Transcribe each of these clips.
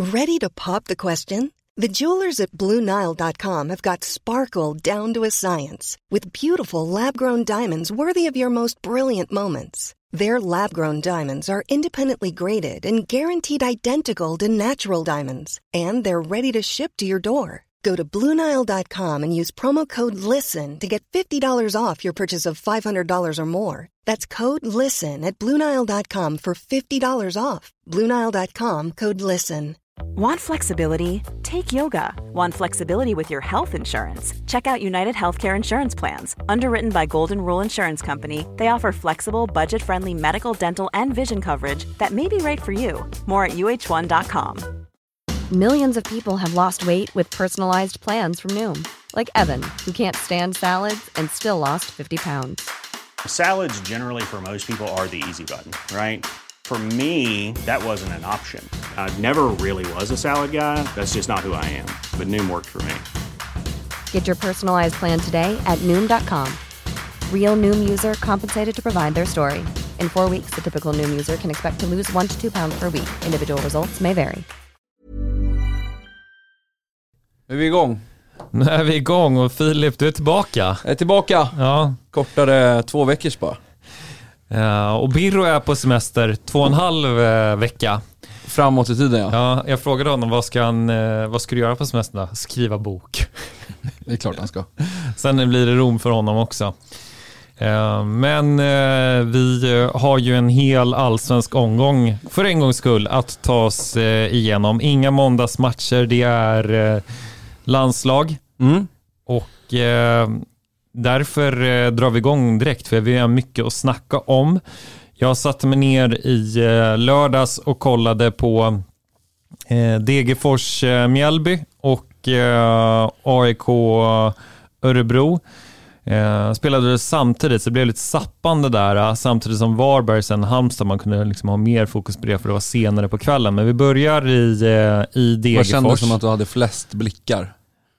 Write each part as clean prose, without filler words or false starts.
Ready to pop the question? The jewelers at BlueNile.com have got sparkle down to a science with beautiful lab-grown diamonds worthy of your most brilliant moments. Their lab-grown diamonds are independently graded and guaranteed identical to natural diamonds, and they're ready to ship to your door. Go to BlueNile.com and use promo code LISTEN to get $50 off your purchase of $500 or more. That's code LISTEN at BlueNile.com for $50 off. BlueNile.com, code LISTEN. Want flexibility? Take yoga. Want flexibility with your health insurance? Check out United Healthcare Insurance Plans. Underwritten by Golden Rule Insurance Company, they offer flexible, budget-friendly medical, dental, and vision coverage that may be right for you. More at UH1.com. Millions of people have lost weight with personalized plans from Noom. Like Evan, who can't stand salads and still lost 50 pounds. Salads generally for most people are the easy button, right? For me, that wasn't an option. I never really was a salad guy. That's just not who I am. But Noom worked for me. Get your personalized plan today at Noom.com. Real Noom user compensated to provide their story. In 4 weeks, the typical Noom user can expect to lose 1 to 2 pounds per week. Individual results may vary. Nu är vi igång. Nu är vi igång och Filip, du är tillbaka. Jag är tillbaka. Ja. Kortare 2 veckor bara. Och Birro är på semester 2,5 vecka. Framåt i tiden, ja. Ja, jag frågade honom, vad ska du göra på semestern då? Skriva bok. Det är klart han ska. Sen blir det Rom för honom också. Men vi har ju en hel allsvensk omgång för en gångs skull att ta oss igenom. Inga måndagsmatcher, det är landslag. Och därför drar vi igång direkt, för vi har mycket att snacka om. Jag satte mig ner i lördags och kollade på Degerfors Mjällby och AIK Örebro. Spelade det samtidigt, så det blev lite sappande där, samtidigt som Varberg sen Halmstad, man kunde liksom ha mer fokus på det för det var senare på kvällen. Men vi börjar i Degerfors. Vad kändes som att du hade flest blickar?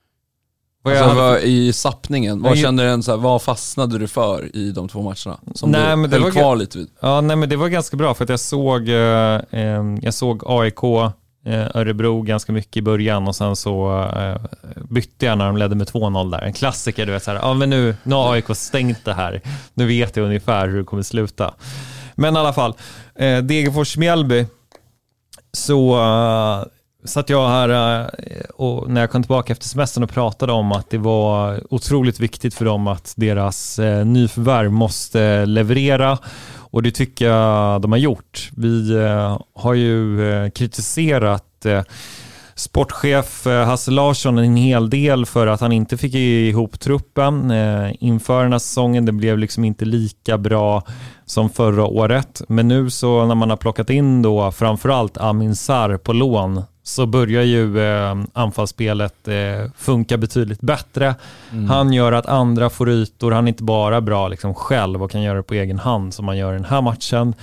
I sappningen, vad fastnade du för i de 2 matcherna som du höll kvar lite vid? Ja, nej, men det var ganska bra, för att jag såg AIK Örebro ganska mycket i början, och sen så bytte jag när de ledde med 2-0 där. En klassiker, du vet, så här, men nu har AIK stängt det här. Nu vet jag ungefär hur det kommer sluta. Men i alla fall, Degerfors Mjällby, så satt jag här och när jag kom tillbaka efter semestern och pratade om att det var otroligt viktigt för dem att deras nyförvärv måste leverera, och det tycker jag de har gjort. Vi har ju kritiserat sportchef Hasse Larsson en hel del för att han inte fick ihop truppen inför den här säsongen. Det blev liksom inte lika bra som förra året. Men nu så när man har plockat in då framförallt Amin Sarr på lån, så börjar ju anfallsspelet funka betydligt bättre. Han gör att andra får ytor. Han är inte bara bra liksom själv och kan göra det på egen hand som man gör i den här matchen.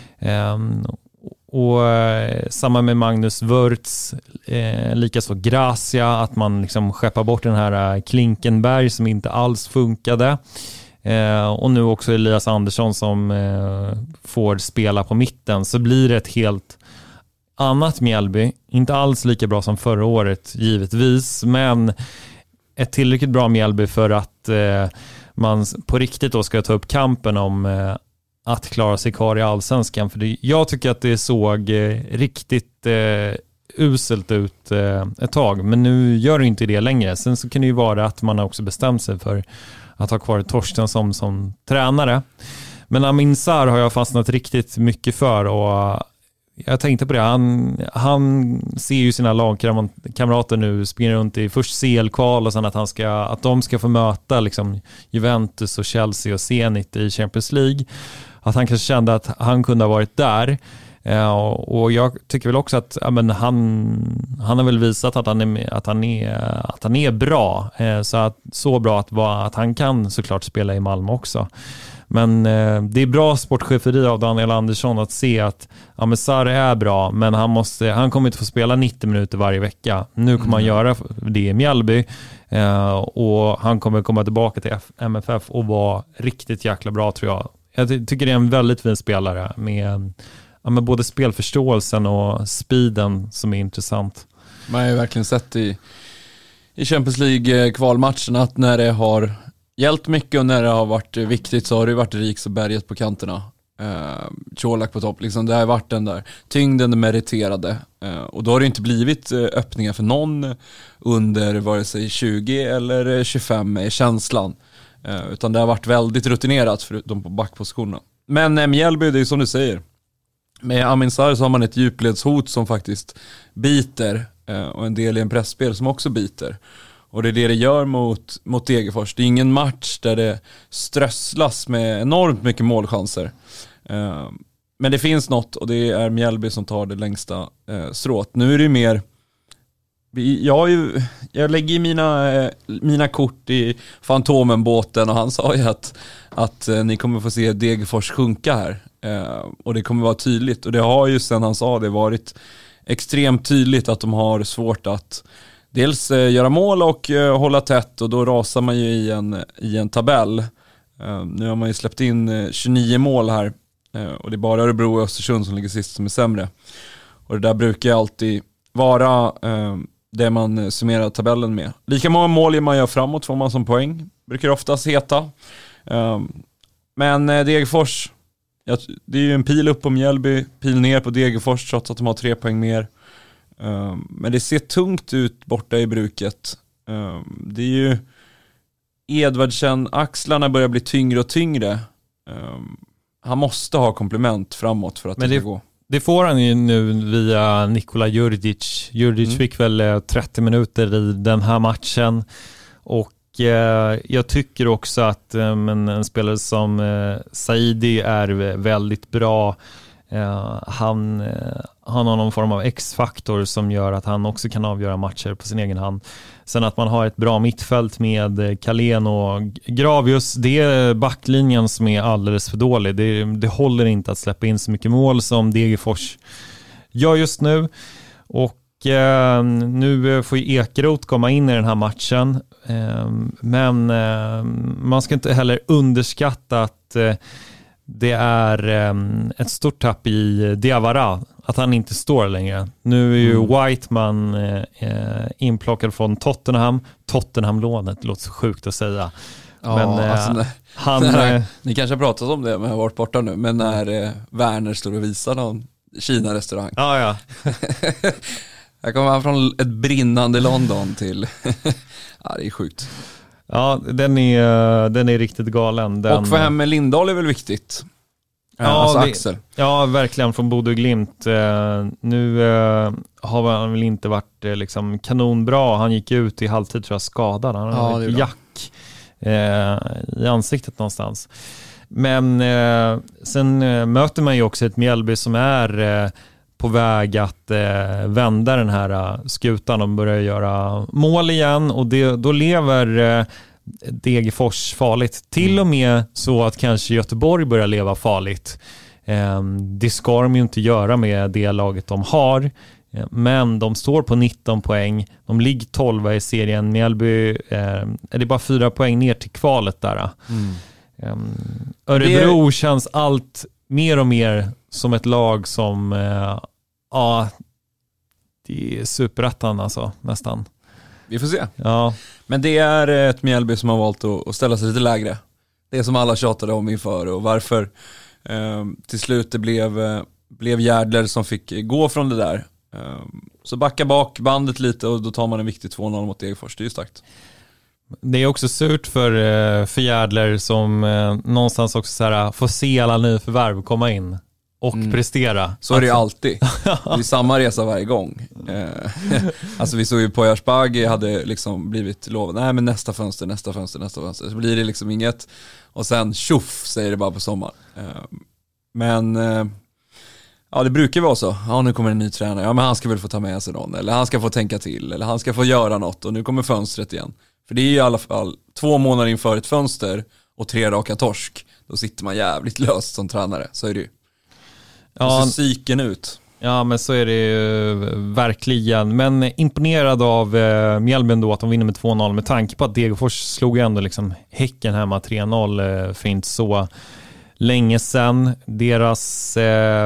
Och samma med Magnus Wörts, likaså Gracia, att man liksom skeppar bort den här Klinkenberg som inte alls funkade. Och nu också Elias Andersson som får spela på mitten, så blir det ett helt annat Mjällby. Inte alls lika bra som förra året givetvis, men ett tillräckligt bra Mjällby för att man på riktigt då ska ta upp kampen om att klara sig kvar i allsvenskan. För jag tycker att det såg riktigt uselt ut ett tag, men nu gör det inte det längre. Sen så kan det ju vara att man har också bestämt sig för att ha kvar Torstensson som tränare. Men Amin Sarr har jag fastnat riktigt mycket för, och jag tänkte på det. Han ser ju sina lagkamrater nu springa runt i först CL-kval och sen att de ska få möta liksom Juventus och Chelsea och Zenit i Champions League. Att han kanske kände att han kunde ha varit där. Och jag tycker väl också att han har väl visat att han är bra. Så bra att han kan såklart spela i Malmö också. Men det är bra sportcheferi av Daniel Andersson att se att Sarr är bra, men han kommer inte få spela 90 minuter varje vecka. Nu kommer han göra det i Mjällby, och han kommer komma tillbaka till MFF och vara riktigt jäkla bra, tror jag. Jag tycker det är en väldigt fin spelare med med både spelförståelsen och speeden som är intressant. Man har ju verkligen sett i Champions League-kvalmatcherna att när det har hjälpt mycket och när det har varit viktigt så har det varit Riks och Berget på kanterna. Colak på topp, liksom, det har varit den där tyngden meriterade, och då har det inte blivit öppningar för någon under vare sig 20 eller 25 är känslan, utan det har varit väldigt rutinerat förutom på backpositionerna. Men Mjällby, det är som du säger, med Amin Sarr så har man ett djupledshot som faktiskt biter, och en del i en pressspel som också biter. Och det är det gör mot Degerfors. Det är ingen match där det strösslas med enormt mycket målchanser. Men det finns något, och det är Mjällby som tar det längsta strået. Nu är det mer... Jag lägger mina kort i Fantomenbåten, och han sa ju att ni kommer få se Degerfors sjunka här. Och det kommer vara tydligt. Och det har ju sen han sa det varit extremt tydligt att de har svårt att dels göra mål och hålla tätt, och då rasar man ju i en tabell. Nu har man ju släppt in 29 mål här, och det är bara Örebro och Östersund som ligger sist som är sämre. Och det där brukar alltid vara det man summerar tabellen med. Lika många mål man gör framåt får man som poäng, brukar oftast heta. Men Degerfors, det är ju en pil upp på Mjällby, pil ner på Degerfors trots att de har 3 poäng mer. Men det ser tungt ut borta i Bruket. Det är ju Edvardsen, axlarna börjar bli tyngre och tyngre. Han måste ha komplement framåt för att det ska gå. Det får han ju nu via Nikola Djurdjic. Djurdjic fick väl 30 minuter i den här matchen. Och jag tycker också att en spelare som Saidi är väldigt bra. Han har någon form av X-faktor som gör att han också kan avgöra matcher på sin egen hand. Sen att man har ett bra mittfält med Kalén och Gravius, det är backlinjen som är alldeles för dålig. Det håller inte att släppa in så mycket mål som Degerfors gör just nu. Och nu får ju Ekeroth komma in i den här matchen. Men man ska inte heller underskatta att det är ett stort tapp i Diawara, att han inte står längre. Nu är ju Whiteman inplockad från Tottenham-lånet, det låter så sjukt att säga. Ja, men ni kanske har pratat om det, men jag har varit borta nu. Men när Werner står och visar någon Kina-restaurang. Ja. Jag kommer från ett brinnande London till... ja, det är sjukt. Ja, den är riktigt galen. Och för hem med Lindahl är väl viktigt. Alltså Axel. Ja, verkligen, från Bodø Glimt. Nu har han väl inte varit liksom kanonbra. Han gick ut i halvtid, tror jag, skadad. Han har jack i ansiktet någonstans. Men sen möter man ju också ett Mjällby som är på väg att vända den här skutan och börja göra mål igen. Och då lever Degerfors farligt. Till och med så att kanske Göteborg börjar leva farligt. Det ska de ju inte göra med det laget de har. Men de står på 19 poäng. De ligger 12 i serien. Mjällby är det bara 4 poäng ner till kvalet där. Örebro känns allt mer och mer som ett lag som det är superettan alltså, nästan. Vi får se. Ja. Men det är ett Mjällby som har valt att ställa sig lite lägre. Det är som alla tjatade om inför, och varför till slut det blev Järdler som fick gå från det där. Så backa bak bandet lite, och då tar man en viktig 2-0 mot Degerfors. Det är ju starkt. Det är också surt för Järdler som någonstans också så här, får se alla nyförvärv komma in och prestera. Så är det ju alltid. Det är samma resa varje gång. Alltså vi såg ju på Jarsbagi hade liksom blivit lovad, nej men nästa fönster. Så blir det liksom inget. Och sen tjoff säger det bara på sommaren. Men ja, det brukar vara så. Ja, nu kommer en ny tränare. Ja, men han ska väl få ta med sig någon. Eller han ska få tänka till. Eller han ska få göra något. Och nu kommer fönstret igen. För det är i alla fall 2 månader inför ett fönster och 3 raka torsk. Då sitter man jävligt löst som tränare. Så är det ju. Ja, och så psyken ut. Ja, men så är det ju verkligen. Men imponerad av Mjällby då, att de vinner med 2-0 med tanke på att Degerfors slog ändå liksom Häcken hemma 3-0 för inte så länge sedan. Deras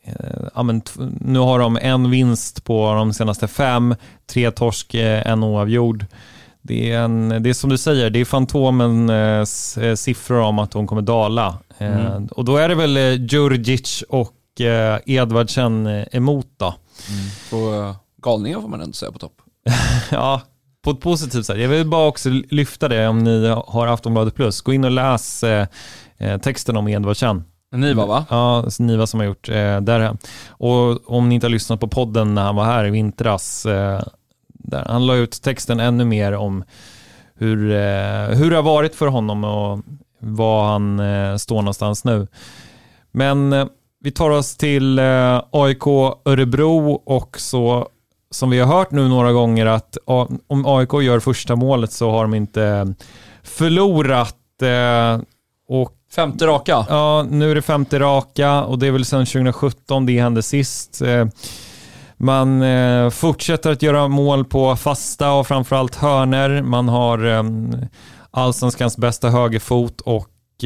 nu har de en vinst på de senaste 5, 3 torsk, en oavgjord. Det är som du säger, det är Fantomens siffror om att hon kommer dala. Och då är det väl Djurdjic och Edvardsen emot då. Så galningar får man ändå säga på topp. Ja, på ett positivt sätt. Jag vill bara också lyfta det om ni har Aftonbladet Plus. Gå in och läs texten om Edvardsen. Niva, va? Ja, Niva som har gjort där. Och om ni inte har lyssnat på podden när han var här i vintras, där han la ut texten ännu mer om hur det har varit för honom och var han står någonstans nu. Men vi tar oss till AIK Örebro, och så som vi har hört nu några gånger att om AIK gör första målet så har de inte förlorat. Och 5:e raka. Ja, nu är det 5:e raka och det är väl sedan 2017 det hände sist. Man fortsätter att göra mål på fasta och framförallt hörner. Man har allsvenskans bästa högerfot och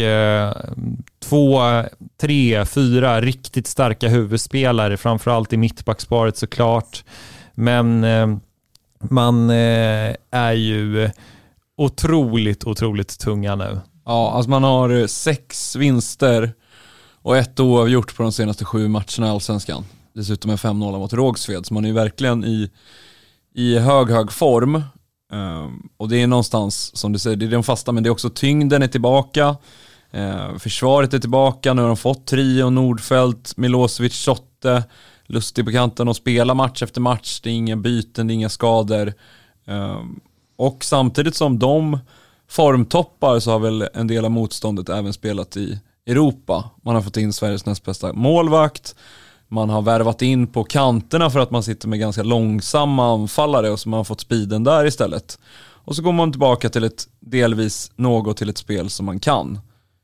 2, 3, 4 riktigt starka huvudspelare, framförallt i mittbacksparet såklart. Men man är ju otroligt tunga nu. Ja, alltså man har 6 vinster och 1 oavgjort på de senaste 7 matcherna i Allsvenskan. Dessutom en 5-0 mot Rågsved, så man är ju verkligen i hög form. Och det är någonstans, som du säger, det är den fasta, men det är också tyngden är tillbaka. Försvaret är tillbaka. Nu har de fått Trio, Nordfeldt, Milosevic, Schotte, Lustig på kanten och spela match efter match. Det är inga byten, det är inga skador. Och samtidigt som de formtoppar så har väl en del av motståndet även spelat i Europa. Man har fått in Sveriges näst bästa målvakt. Man har värvat in på kanterna för att man sitter med ganska långsamma anfallare, och så man har fått speeden där istället. Och så går man tillbaka till till ett spel som man kan.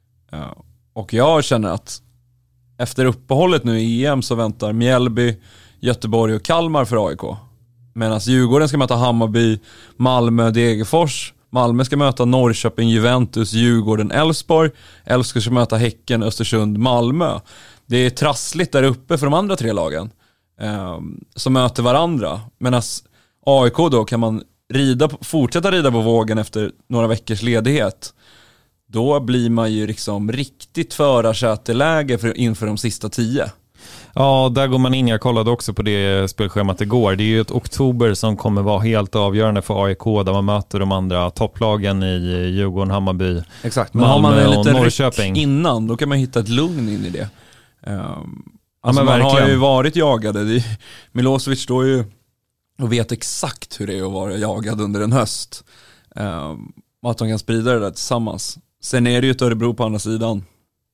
Och jag känner att efter uppehållet nu i EM så väntar Mjällby, Göteborg och Kalmar för AIK. Medan Djurgården ska möta Hammarby, Malmö, Degerfors. Malmö ska möta Norrköping, Juventus, Djurgården, Elfsborg. Elfsborg ska möta Häcken, Östersund, Malmö. Det är trassligt där uppe för de andra 3 lagen som möter varandra. Medan AIK då kan man fortsätta rida på vågen efter några veckors ledighet. Då blir man ju liksom riktigt förarsäteläge inför de sista 10. Ja, där går man in. Jag kollade också på det spelschemat igår. Det är ju ett oktober som kommer vara helt avgörande för AIK, där man möter de andra topplagen i Djurgården, Hammarby, exakt. Men Malmö, har man en liten Norrköping innan, då kan man hitta ett lugn in i det. Alltså men man har ju varit jagade. Milosevic står ju och vet exakt hur det är att vara jagad under en höst. Och att de kan sprida det där tillsammans. Sen är det ju ett Örebro på andra sidan.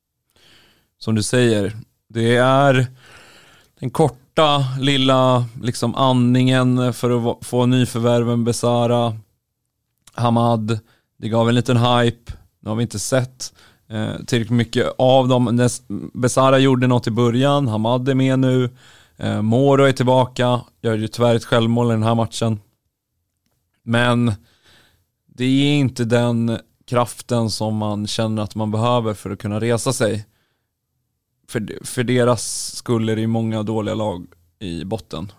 Som du säger, det är den korta lilla liksom andningen för att få nyförvärven Besara, Hamad. Det gav en liten hype. Nu har vi inte sett tillräckligt mycket av dem. Besara gjorde något i början. Hamad är med nu. Moro är tillbaka. Gör ju tyvärr ett självmål i den här matchen. Men det är inte den kraften som man känner att man behöver för att kunna resa sig. För deras skull är det ju många dåliga lag i botten.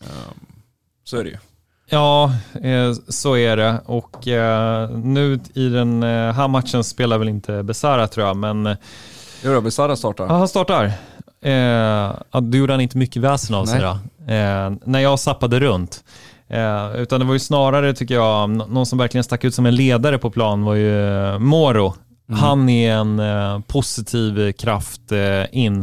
Så är det ju. Ja, så är det. Och nu i den här matchen spelar väl inte Besara, tror jag. Men Jo, Besara startar. Ja, han startar. Du gjorde han inte mycket väsen av sig då. När jag zappade runt. Utan det var ju snarare, tycker jag, någon som verkligen stack ut som en ledare på plan var ju Moro. Han är en positiv kraft in.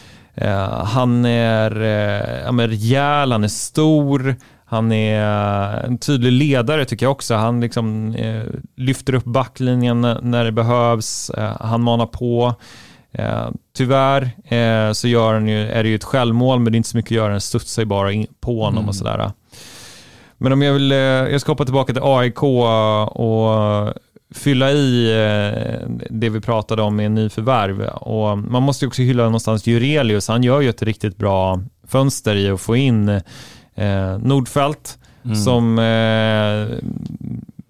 Han är rejäl, han är stor. Han är en tydlig ledare, tycker jag också. Han liksom lyfter upp backlinjen när det behövs. Han manar på. Tyvärr så är det ju ett självmål, men det är inte så mycket att göra. Den studsar ju bara på honom och sådär. Men om jag ska hoppa tillbaka till AIK och fylla i det vi pratade om med en ny förvärv. Och man måste ju också hylla någonstans Jurelius. Han gör ju ett riktigt bra fönster i att få in Nordfeldt som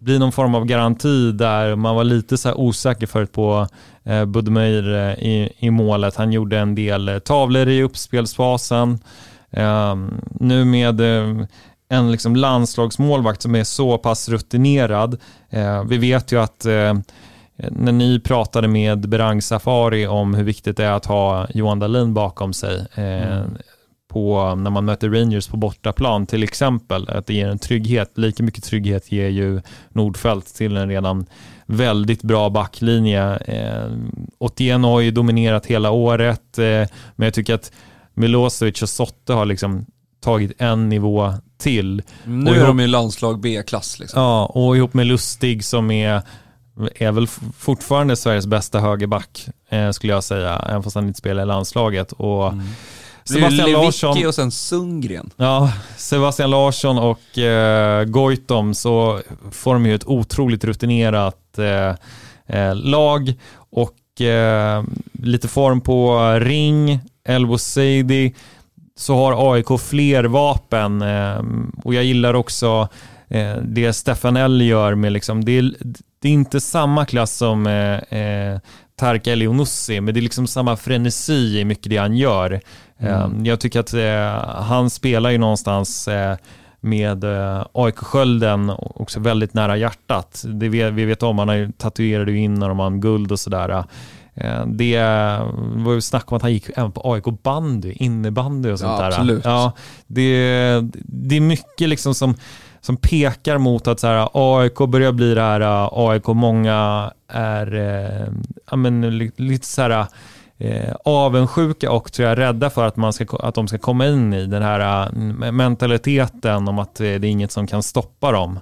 bli någon form av garanti där man var lite så här osäker förut på Budimir i målet. Han gjorde en del tavlor i uppspelsfasen. Nu med en liksom landslagsmålvakt som är så pass rutinerad. Vi vet ju att när ni pratade med Berang Safari om hur viktigt det är att ha Johan Dahlin bakom sig när man möter Rangers på bortaplan till exempel, att det ger en trygghet. Lika mycket trygghet ger ju Nordfeldt till en redan väldigt bra backlinje. Otieno har ju dominerat hela året, men jag tycker att Milosevic och Sotte har liksom tagit en nivå till. Nu är de i landslag B-klass liksom. Ja, och ihop med Lustig som är väl fortfarande Sveriges bästa högerback, skulle jag säga, även fast han inte spelar i landslaget. Och Sebastian Larsson och sen Sundgren. Ja, Sebastian Larsson och Goitom, så får de ju ett otroligt rutinerat lag och lite form på Ring, Elvo Seidi, så har AIK fler vapen och jag gillar också det Stefan L gör med liksom, det är inte samma klass som Tark Elionussi, men det är liksom samma frenesi i mycket det han gör. Jag tycker att han spelar ju någonstans med AIK-skölden också väldigt nära hjärtat. Vi vet om, han har tatuerade ju in när de har guld och sådär. Det var ju snack om att han gick även på AIK-bandy, innebandy och sånt där. Absolut. Ja, det är mycket liksom som pekar mot att så här, AIK börjar bli det här AIK många är lite så här avundsjuka och tror jag rädda för att de ska komma in i den här mentaliteten om att det är inget som kan stoppa dem.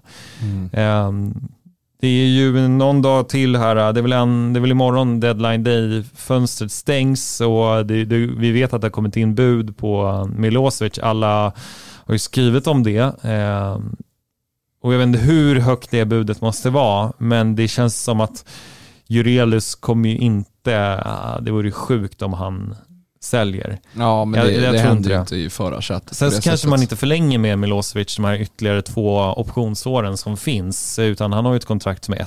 Det är ju någon dag till här, det är väl imorgon deadline day, fönstret stängs och vi vet att det har kommit in bud på Milosevic. Alla har ju skrivit om det. Och jag vet inte hur högt det budet måste vara, men det känns som att Jurelius kommer ju inte, det vore sjukt om han säljer. Ja, men det händer inte i förarsättet. Sen kanske man inte förlänger med Milosevic de här ytterligare 2 optionsåren som finns, utan han har ju ett kontrakt som är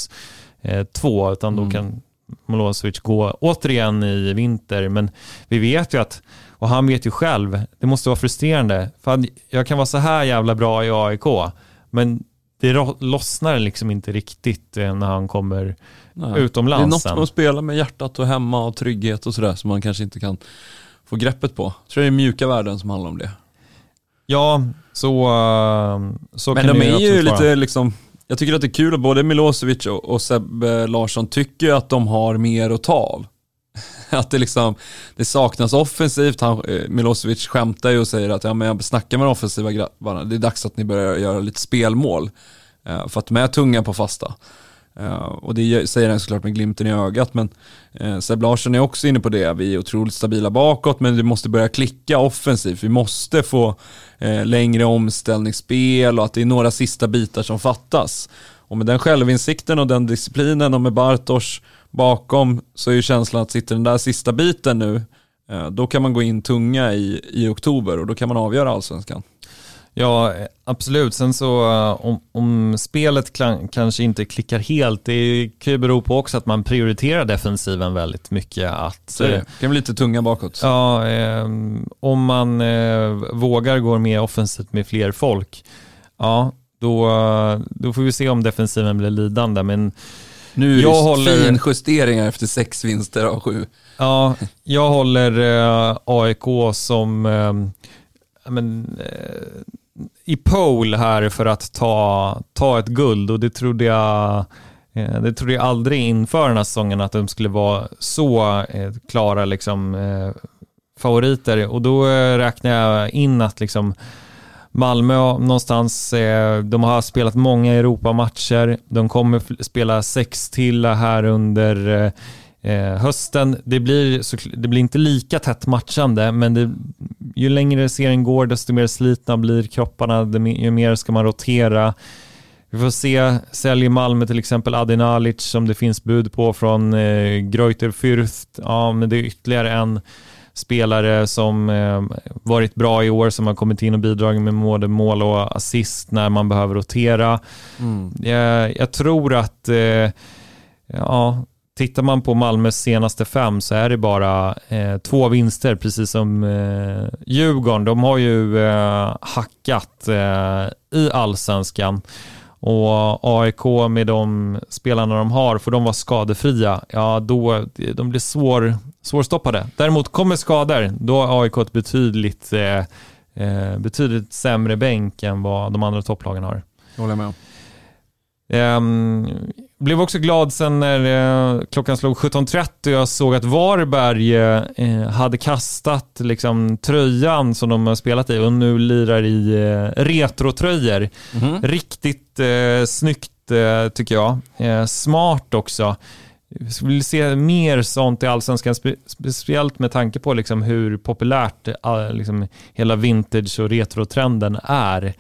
1+2, utan då kan Milosevic gå återigen i vinter. Men vi vet ju att, och han vet ju själv, det måste vara frustrerande. För jag kan vara så här jävla bra i AIK, men det lossnar liksom inte riktigt när han kommer utomlands. Det är något med att spela med hjärtat och hemma och trygghet och sådär som man kanske inte kan få greppet på. Jag tror det är mjuka värden som handlar om det. Ja, så men kan de är ju lite vara. liksom, jag tycker att det är kul att både Milosevic och Seb Larsson tycker att de har mer att ta av. Att det saknas offensivt. Milosevic skämtar ju och säger att jag snackar med de offensiva grabbarna. Det är dags att ni börjar göra lite spelmål. För att de är tunga på fasta. Och det säger han såklart med glimten i ögat. Men Seb Larsson är också inne på det. Vi är otroligt stabila bakåt, men det måste börja klicka offensivt. Vi måste få längre omställningsspel och att det är några sista bitar som fattas. Och med den självinsikten och den disciplinen och med Bartosz bakom så är ju känslan att sitter den där sista biten nu, då kan man gå in tunga i oktober och då kan man avgöra allsvenskan. Ja, absolut. Sen så om spelet kanske inte klickar helt, det kan ju bero på också att man prioriterar defensiven väldigt mycket. Det kan bli lite tunga bakåt. Ja, om man vågar gå mer offensivt med fler folk, ja, då får vi se om defensiven blir lidande. Men nu är det fin justeringar efter 6 vinster av 7. Ja, jag håller AIK som i pole här för att ta ett guld, och det trodde jag aldrig inför den här säsongen att de skulle vara så klara liksom, favoriter. Och då räknar jag in att liksom Malmö någonstans, de har spelat många Europamatcher, de kommer spela 6 till här under hösten. Det blir inte lika tätt matchande, men ju längre serien går desto mer slitna blir kropparna, ju mer ska man rotera. Vi får se, säljer Malmö till exempel Adinalic som det finns bud på från Greuther Fürth. Ja, men det är ytterligare en spelare som varit bra i år, som har kommit in och bidragit med både mål och assist när man behöver rotera. Jag tror att tittar man på Malmös senaste 5 så är det bara 2 vinster, precis som Djurgården. De har ju hackat i allsvenskan. Och AIK med de spelarna de har, för de var skadefria, då de blir svårstoppade. Däremot kommer skador, då har AIK ett betydligt sämre bänk än vad de andra topplagen har. Jag håller med. Blev också glad sen när klockan slog 17.30 och jag såg att Varberg hade kastat liksom tröjan som de har spelat i och nu lirar i retrotröjor. Riktigt snyggt tycker jag. Smart också. Jag vill se mer sånt i allsvenskan, speciellt med tanke på liksom hur populärt liksom hela vintage- och retrotrenden är.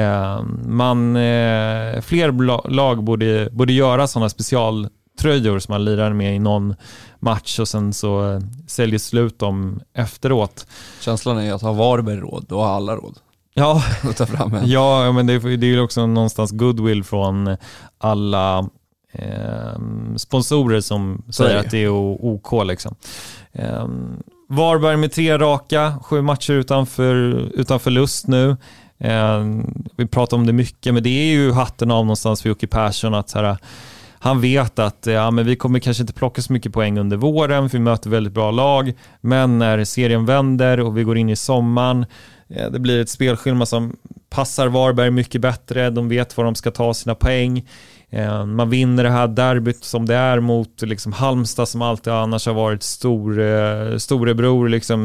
Fler lag borde göra sådana specialtröjor som man lirar med i någon match och sen så säljer slut dem efteråt. Känslan är att ha Varberg råd, då har alla råd. Ja, att ta fram en. Ja, men det är ju också någonstans goodwill från alla sponsorer som säger att det är OK liksom. Varberg med 3 raka, 7 matcher utan förlust nu. Vi pratar om det mycket, men det är ju hatten av någonstans för Jocke Persson att så här, han vet att men vi kommer kanske inte plocka så mycket poäng under våren för vi möter väldigt bra lag, men när serien vänder och vi går in i sommaren, det blir ett spelschema som passar Varberg mycket bättre. De vet var de ska ta sina poäng. Man vinner det här derbyt som det är mot liksom Halmstad, som alltid annars har varit storebror liksom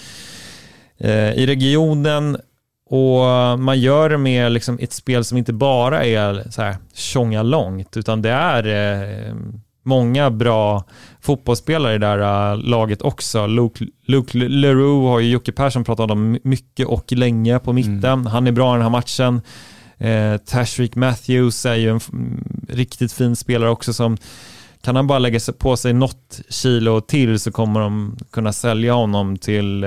i regionen, och man gör det med liksom ett spel som inte bara är så här tjonga långt, utan det är många bra fotbollsspelare i det där laget också. Luke Leroux har ju Jocke Persson pratat om mycket och länge på mitten. Han är bra i den här matchen. Tashreeq Matthews är ju en riktigt fin spelare också, som kan han bara lägga på sig något kilo till så kommer de kunna sälja honom till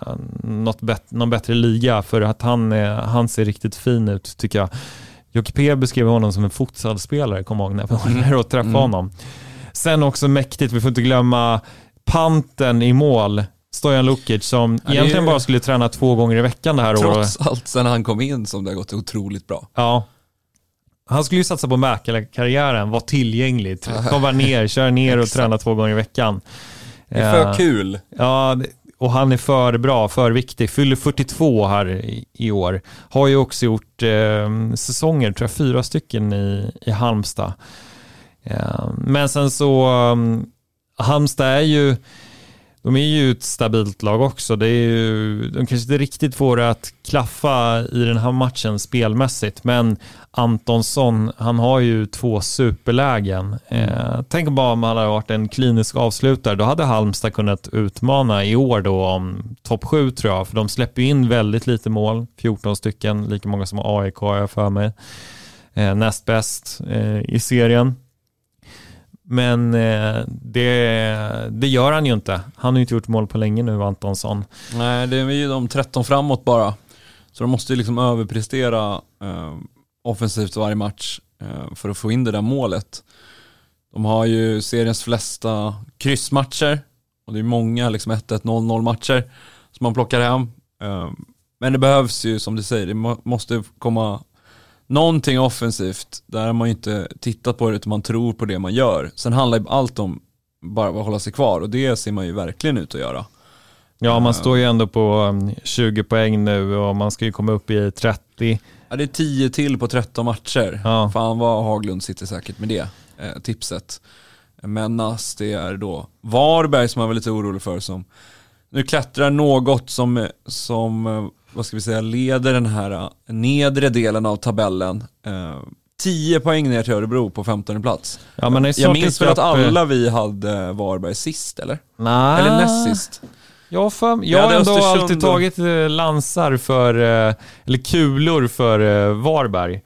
någon bättre liga, för att han ser riktigt fin ut tycker jag. Jocke P beskrev honom som en futsalspelare, kom ihåg när jag var där och träffade honom. Sen också mäktigt, vi får inte glömma panten i mål, Stojan Lukic, som egentligen bara skulle träna 2 gånger i veckan det här året. Trots allt sen han kom in som det har gått otroligt bra. Ja. Han skulle ju satsa på mäklarkarriären, vara tillgänglig, komma ner, köra ner och träna 2 gånger i veckan. Det är för kul. Ja, och han är för bra, för viktig. Fyller 42 här i år. Har ju också gjort säsonger, tror jag 4 stycken i Halmstad. Men sen så Halmstad är ju ett stabilt lag också. Det är ju, de kanske inte riktigt får det att klaffa i den här matchen spelmässigt, men Antonsson, han har ju 2 superlägen. Tänk bara om han hade varit en klinisk avslutare, då hade Halmstad kunnat utmana i år då om topp 7 tror jag, för de släpper in väldigt lite mål, 14 stycken, lika många som AIK har jag för mig. Näst bäst i serien. Men det gör han ju inte. Han har ju inte gjort mål på länge nu, Antonsson. Nej, det är ju de 13 framåt bara. Så de måste ju liksom överprestera offensivt varje match för att få in det där målet. De har ju seriens flesta kryssmatcher. Och det är många liksom 1-1, 0-0 matcher som man plockar hem. Men det behövs ju, som du säger, det måste komma någonting offensivt. Där har man ju inte tittat på det, utan man tror på det man gör. Sen handlar ju allt om bara att hålla sig kvar, och det ser man ju verkligen ut att göra. Ja, man står ju ändå på 20 poäng nu och man ska ju komma upp i 30. Ja, det är 10 till på 13 matcher. Ja. Fan vad Haglund sitter säkert med det tipset. Men det är då Varberg som man var lite orolig för, som nu klättrar något som vad ska vi säga, leder den här nedre delen av tabellen. 10 poäng ner till Örebro på 15:e plats. Ja, men jag minns väl att alla vi hade Varberg sist, eller? Nej. Eller näst sist. Jag har ändå alltid tagit lansar eller kulor för Varberg.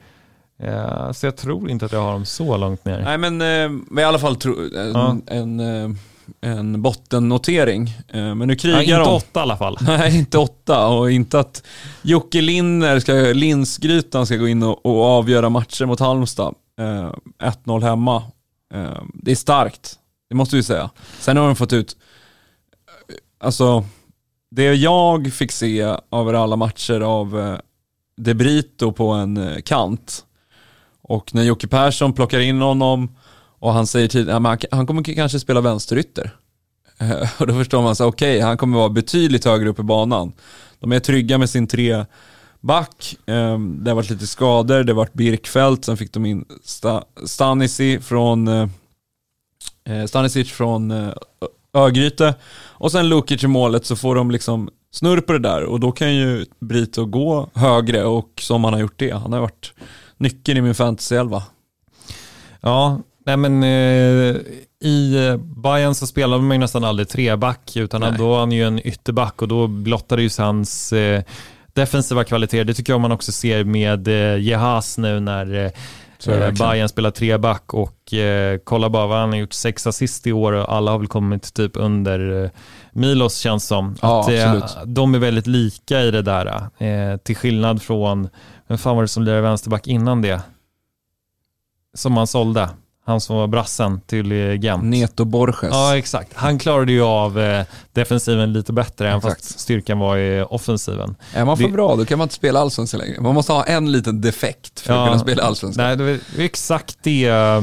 Så jag tror inte att jag har dem så långt ner. Nej, men i alla fall en bottennotering. Men nu krigar de. Inte 8 i alla fall. Nej, inte 8. Och inte att Jocke Linsgrytan ska gå in och avgöra matcher mot Halmstad. 1-0 hemma. Det är starkt. Det måste vi säga. Sen har de fått ut... Alltså, det jag fick se över alla matcher av De Brito på en kant. Och när Jocke Persson plockar in honom och han säger tidigt, han kommer kanske spela vänsterytter. Och då förstår man så okej, han kommer vara betydligt högre upp i banan. De är trygga med sin 3-back. Det har varit lite skador, det har varit Birkfeldt, sen fick de in Stanisic från Örgryte. Och sen Lukic i målet, så får de liksom snurr på det där. Och då kan ju Brito gå högre, och som han har gjort det. Han har varit nyckeln i min fantasy-elva. Ja, nej men i Bayern så spelar man ju nästan aldrig 3-back, utan då är han ju en ytterback, och då blottade ju hans defensiva kvaliteter. Det tycker jag man också ser med Jehas nu när Bayern spelar 3-back, och kolla bara vad han har gjort, 6 assist i år, och alla har väl kommit typ under Milos, känns som. Ja, att de är väldigt lika i det där, till skillnad från, vem fan var det som lirade vänsterback innan det? Som han sålde. Han som var brassen till Gent. Neto Borges. Ja, exakt. Han klarade ju av defensiven lite bättre än fast styrkan var i offensiven. Är man för bra, då kan man inte spela allsvenskan längre. Man måste ha en liten defekt för att kunna spela allsvenskan. Nej, det är exakt det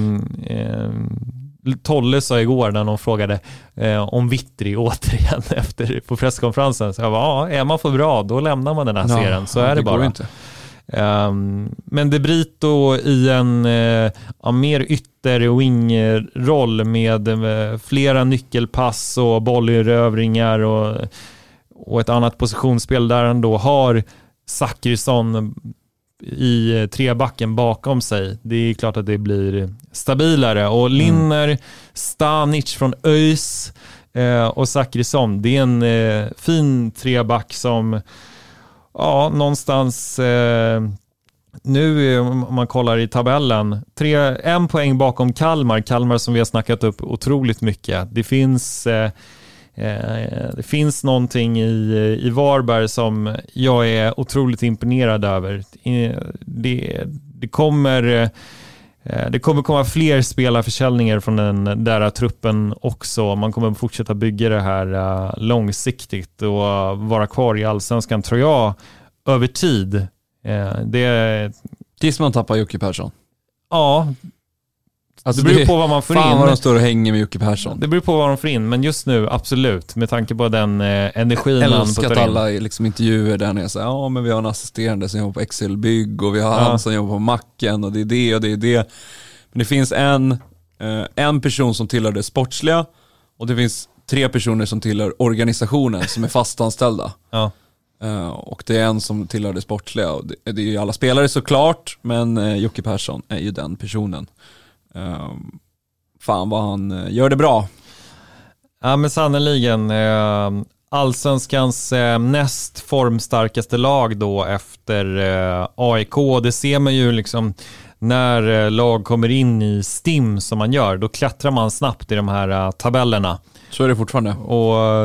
Tolle sa igår när de frågade om Vittri återigen på presskonferensen. Så jag bara, är man för bra, då lämnar man den här serien. Så är det bara. Inte. Men De Brito i en mer ytter- och wing-roll med flera nyckelpass och bollerövringar och ett annat positionsspel där han då har Zachrisson i 3-backen bakom sig. Det är klart att det blir stabilare. Och Linner, Stanic från ÖIS och Zachrisson, det är en fin 3-back som någonstans nu om man kollar i tabellen 1 poäng bakom Kalmar som vi har snackat upp otroligt mycket. Det finns någonting i Varberg som jag är otroligt imponerad över. Det kommer komma fler spelarförsäljningar från den där truppen också. Man kommer fortsätta bygga det här långsiktigt och vara kvar i allsvenskan, tror jag, över tid. Tills man tappar Jocke Persson. Ja. Alltså det beror på vad man får in. Fan vad de står och hänger med Jocke Persson. Det beror på vad de får in, men just nu absolut, med tanke på den energin man älskar puttar in. alla liksom intervjuer där när jag säger men vi har en assisterande som jobbar på Excel-bygg och vi har han som jobbar på Macken och det är det och det är det. Men det finns en person som tillhör det sportsliga och det finns 3 personer som tillhör organisationen som är fastanställda. Ja. Och det är en som tillhör det sportsliga och det är ju alla spelare såklart, men Jocke Persson är ju den personen. Fan vad han gör det bra. Ja, men sannoliken allsvenskans näst formstarkaste lag då efter AIK. Det ser man ju liksom när lag kommer in i STIM som man gör, då klättrar man snabbt i de här tabellerna. Så är det fortfarande. Och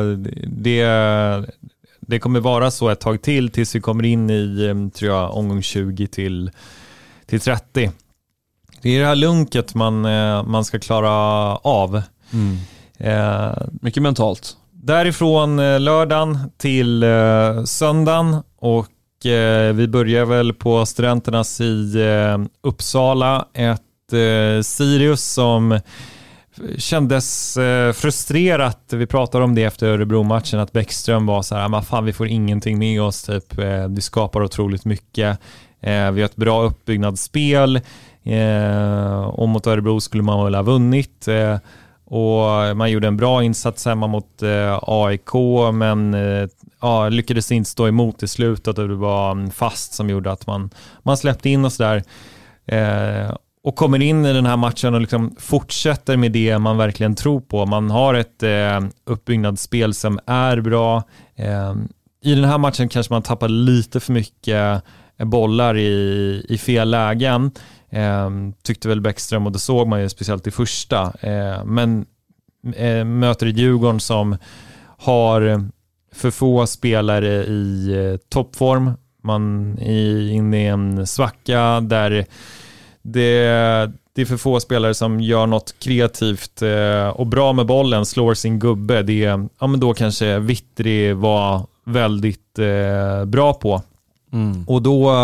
det kommer vara så ett tag tills vi kommer in i, tror jag, omgång 20 till 30. Det är det här lunket man ska klara av. Mycket mentalt. Därifrån lördagen till söndagen, och vi börjar väl på Studenternas i Uppsala. Ett Sirius som kändes frustrerat. Vi pratade om det efter Örebro-matchen, att Bäckström var så här, men fan, vi får ingenting med oss typ. Det skapar otroligt mycket. Vi har ett bra uppbyggnadsspel. Och mot Örebro skulle man väl ha vunnit. Och man gjorde en bra insats hemma mot AIK, men lyckades inte stå emot i slutet, och det var fast som gjorde att man släppte in oss där. Och kommer in i den här matchen och liksom fortsätter med det man verkligen tror på. Man har ett uppbyggnadsspel som är bra. I den här matchen kanske man tappar lite för mycket bollar i fel lägen. Tyckte väl Bäckström, och det såg man ju speciellt i första. Men möter Djurgården som har för få spelare i toppform. Man är inne i en svacka där det är för få spelare som gör något kreativt och bra med bollen, slår sin gubbe. Men då kanske Vittry var väldigt bra på. Och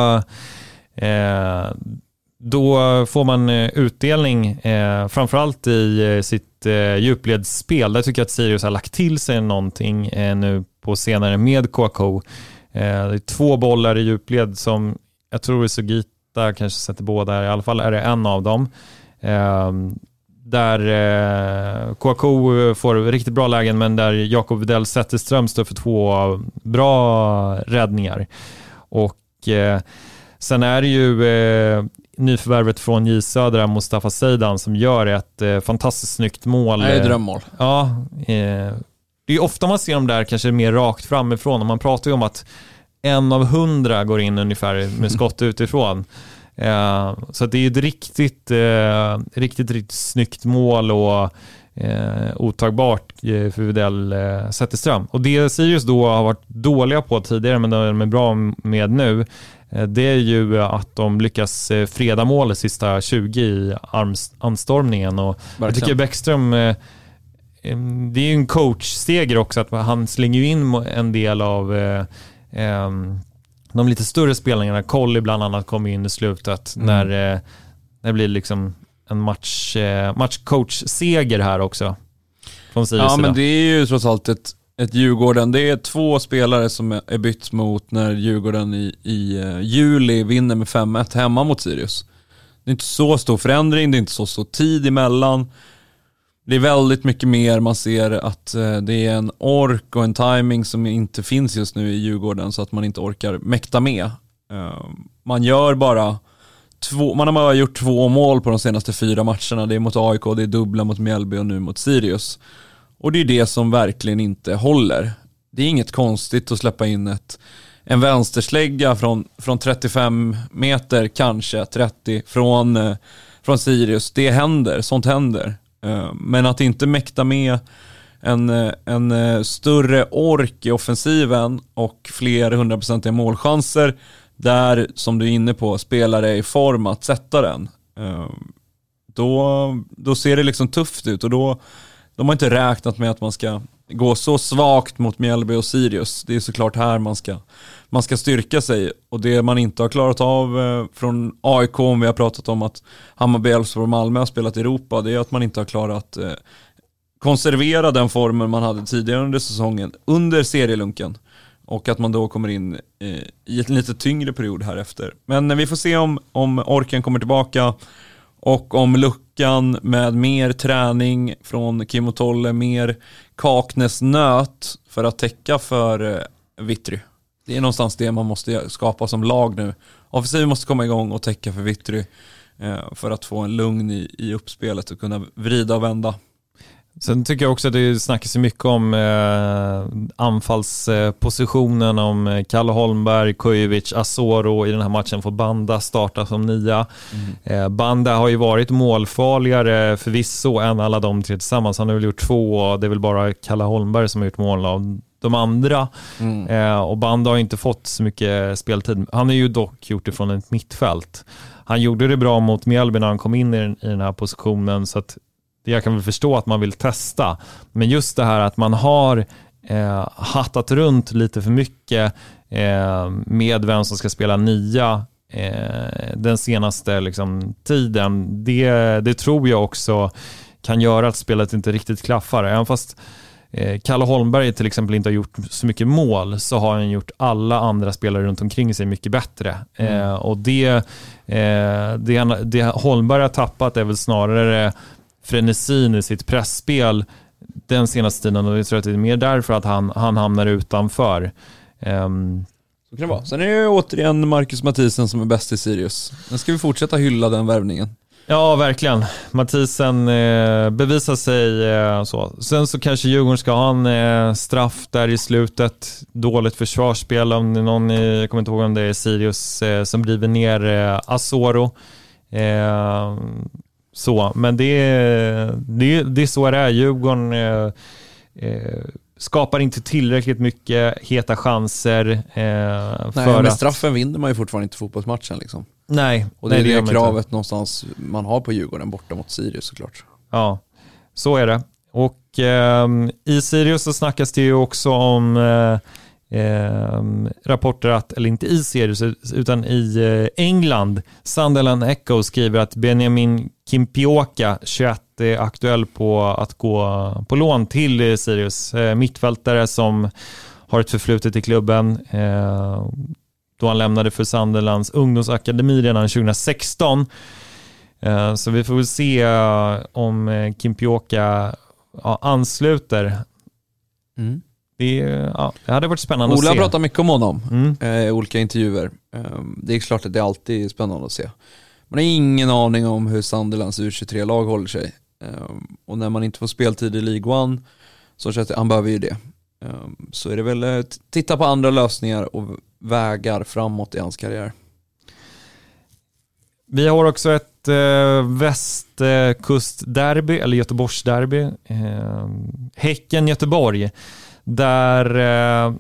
då får man utdelning framförallt i sitt djupledsspel. Där tycker jag att Sirius har lagt till sig någonting nu på senare med KK. Det är 2 bollar i djupled som jag tror Sugita kanske sätter båda här. I alla fall är det en av dem. Där KK får riktigt bra lägen, men där Jakob Widell Zetterström står för 2 bra räddningar. Och sen är det ju nyförvärvet från J Södra, Mustafa Seidan, som gör ett fantastiskt snyggt mål. Det är drömmål. Ja, det är ofta man ser dem där kanske mer rakt framifrån, och man pratar ju om att 1 av 100 går in ungefär med skott utifrån. Så att det är ett riktigt snyggt mål och otagbart för Widell Zetterström. Och det Sirius då har varit dåliga på tidigare, men de är bra med nu, det är ju att de lyckas freda mål i sista 20 i anstormningen. Och jag tycker Bäckström, det är ju en coachsteger också, att han slänger ju in en del av de lite större spelningarna. Colli bland annat kommer in i slutet när det blir liksom en matchcoach-seger här också från Sirius. Ja, men det är ju trots allt ett Djurgården. Det är 2 spelare som är bytt mot när Djurgården i juli vinner med 5-1 hemma mot Sirius. Det är inte så stor förändring, det är inte så stor tid emellan. Det är väldigt mycket mer, man ser att det är en ork och en timing som inte finns just nu i Djurgården, så att man inte orkar mäkta med. Man har bara gjort 2 mål på de senaste 4 matcherna. Det är mot AIK, det är dubbla mot Mjällby och nu mot Sirius. Och det är det som verkligen inte håller. Det är inget konstigt att släppa in en vänsterslägga från 35 meter, kanske 30 från Sirius. Det händer, sånt händer. Men att inte mäkta med en större ork i offensiven och fler 100% målchanser där, som du är inne på, spelare i form att sätta den, då ser det liksom tufft ut, och då de har inte räknat med att man ska gå så svagt mot Mjällby och Sirius. Det är såklart här man ska styrka sig, och det man inte har klarat av från AIK, om vi har pratat om att Hammarby, Elfsborg och Malmö har spelat i Europa, det är att man inte har klarat konservera den formen man hade tidigare under säsongen, under serielunken, och att man då kommer in i ett lite tyngre period här efter. Men vi får se om orken kommer tillbaka, och om luckan med mer träning från Kim och Tolle, mer Kaknäs nöt för att täcka för Vittry. Det är någonstans det man måste skapa som lag nu. Offensiven måste komma igång och täcka för Vittry för att få en lugn i uppspelet och kunna vrida och vända. Sen tycker jag också att det snackas mycket om anfallspositionen, om Kalle Holmberg, Kujovic, Asoro i den här matchen. Får Banda starta som 9. Banda har ju varit målfarligare förvisso än alla de 3 tillsammans. Han har väl gjort 2, och det är väl bara Kalle Holmberg som har gjort mål av de andra. Och Banda har inte fått så mycket speltid. Han har ju dock gjort det från ett mittfält. Han gjorde det bra mot Mjällby när han kom in i den här positionen, så att jag kan väl förstå att man vill testa. Men just det här att man har hattat runt lite för mycket med vem som ska spela 9 den senaste liksom, tiden, det tror jag också kan göra att spelet inte riktigt klaffar. Även fast Kalle Holmberg till exempel inte har gjort så mycket mål, så har han gjort alla andra spelare runt omkring sig mycket bättre. Och det Holmberg har tappat är väl snarare frenesin i sitt pressspel den senaste tiden, och jag tror att det är mer därför att han hamnar utanför. Så kan det vara. Sen är det återigen Marcus Mathisen som är bäst i Sirius. Nu ska vi fortsätta hylla den värvningen. Ja, verkligen. Mathisen bevisar sig så. Sen så kanske Djurgården ska ha en straff där i slutet. Dåligt försvarsspel, om någon, jag kommer inte ihåg om det är Sirius som driver ner Asoro. så. Men det är så det är. Djurgården skapar inte tillräckligt mycket heta chanser. Med straffen vinner man ju fortfarande inte fotbollsmatchen liksom. Nej. Och det är det kravet någonstans man har på Djurgården borta mot Sirius såklart. Ja, så är det. Och i Sirius så snackas det ju också om rapporter att, eller inte i Sirius utan i England, Sunderland Echo skriver att Benjamin Kimpioka 21 är aktuell på att gå på lån till Sirius, mittfältare som har ett förflutet i klubben då han lämnade för Sunderlands ungdomsakademi redan 2016. Så vi får väl se om Kimpioka ansluter. Det hade varit spännande att se. Ola pratar mycket om honom i olika intervjuer. Det är klart att det alltid är spännande att se. Man har ingen aning om hur Sunderlands U23-lag håller sig. Och när man inte får speltid i League 1 så känns det, han behöver ju det. Så är det väl titta på andra lösningar och vägar framåt i hans karriär. Vi har också ett västkustderby eller Göteborgsderby. Häcken-Göteborg. Där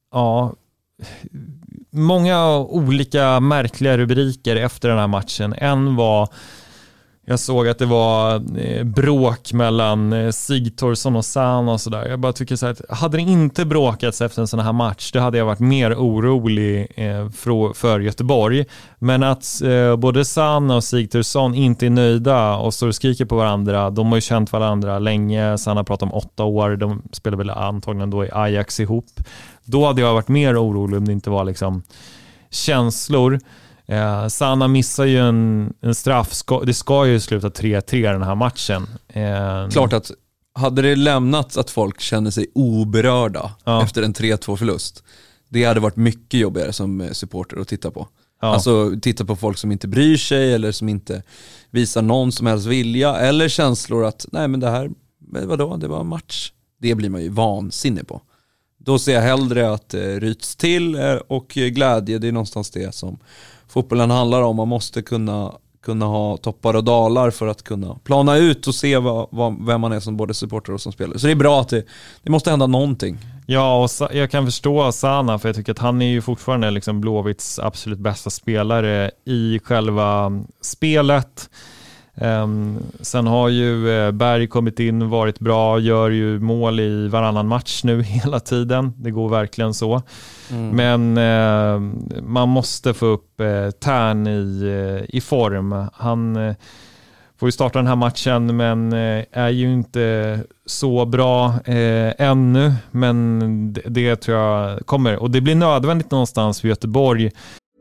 många olika märkliga rubriker efter den här matchen. En var, jag såg att det var bråk mellan Sigthorsson och Sana och sådär. Jag bara tycker så här att hade det inte bråkats efter en sån här match, då hade jag varit mer orolig för Göteborg. Men att både Sana och Sigthorsson inte är nöjda och står och skriker på varandra. De har ju känt varandra länge. Sana pratar om 8 år. De spelar väl antagligen då i Ajax ihop. Då hade jag varit mer orolig om det inte var liksom känslor. Sana missar ju en straff. Det ska ju sluta 3-3 den här matchen. Klart att hade det lämnats att folk känner sig oberörda efter en 3-2-förlust, det hade varit mycket jobbigare som supporter att titta på. Alltså titta på folk som inte bryr sig eller som inte visar någon som helst vilja eller känslor att nej men det här, vadå, det var en match. Det blir man ju vansinnig på. Då ser jag hellre att ryts till och glädje, det är någonstans det som fotbollen handlar om. Man måste kunna ha toppar och dalar för att kunna plana ut och se vem man är som både supporter och som spelare. Så det är bra att det måste hända någonting. Ja, och jag kan förstå Sana, för jag tycker att han är ju fortfarande liksom Blåvitts absolut bästa spelare i själva spelet. Sen har ju Berg kommit in, varit bra, gör ju mål i varannan match nu hela tiden. Det går verkligen så. Men man måste få upp Tern i form. Han får ju starta den här matchen men är ju inte så bra ännu. Men det tror jag kommer. Och det blir nödvändigt någonstans för Göteborg.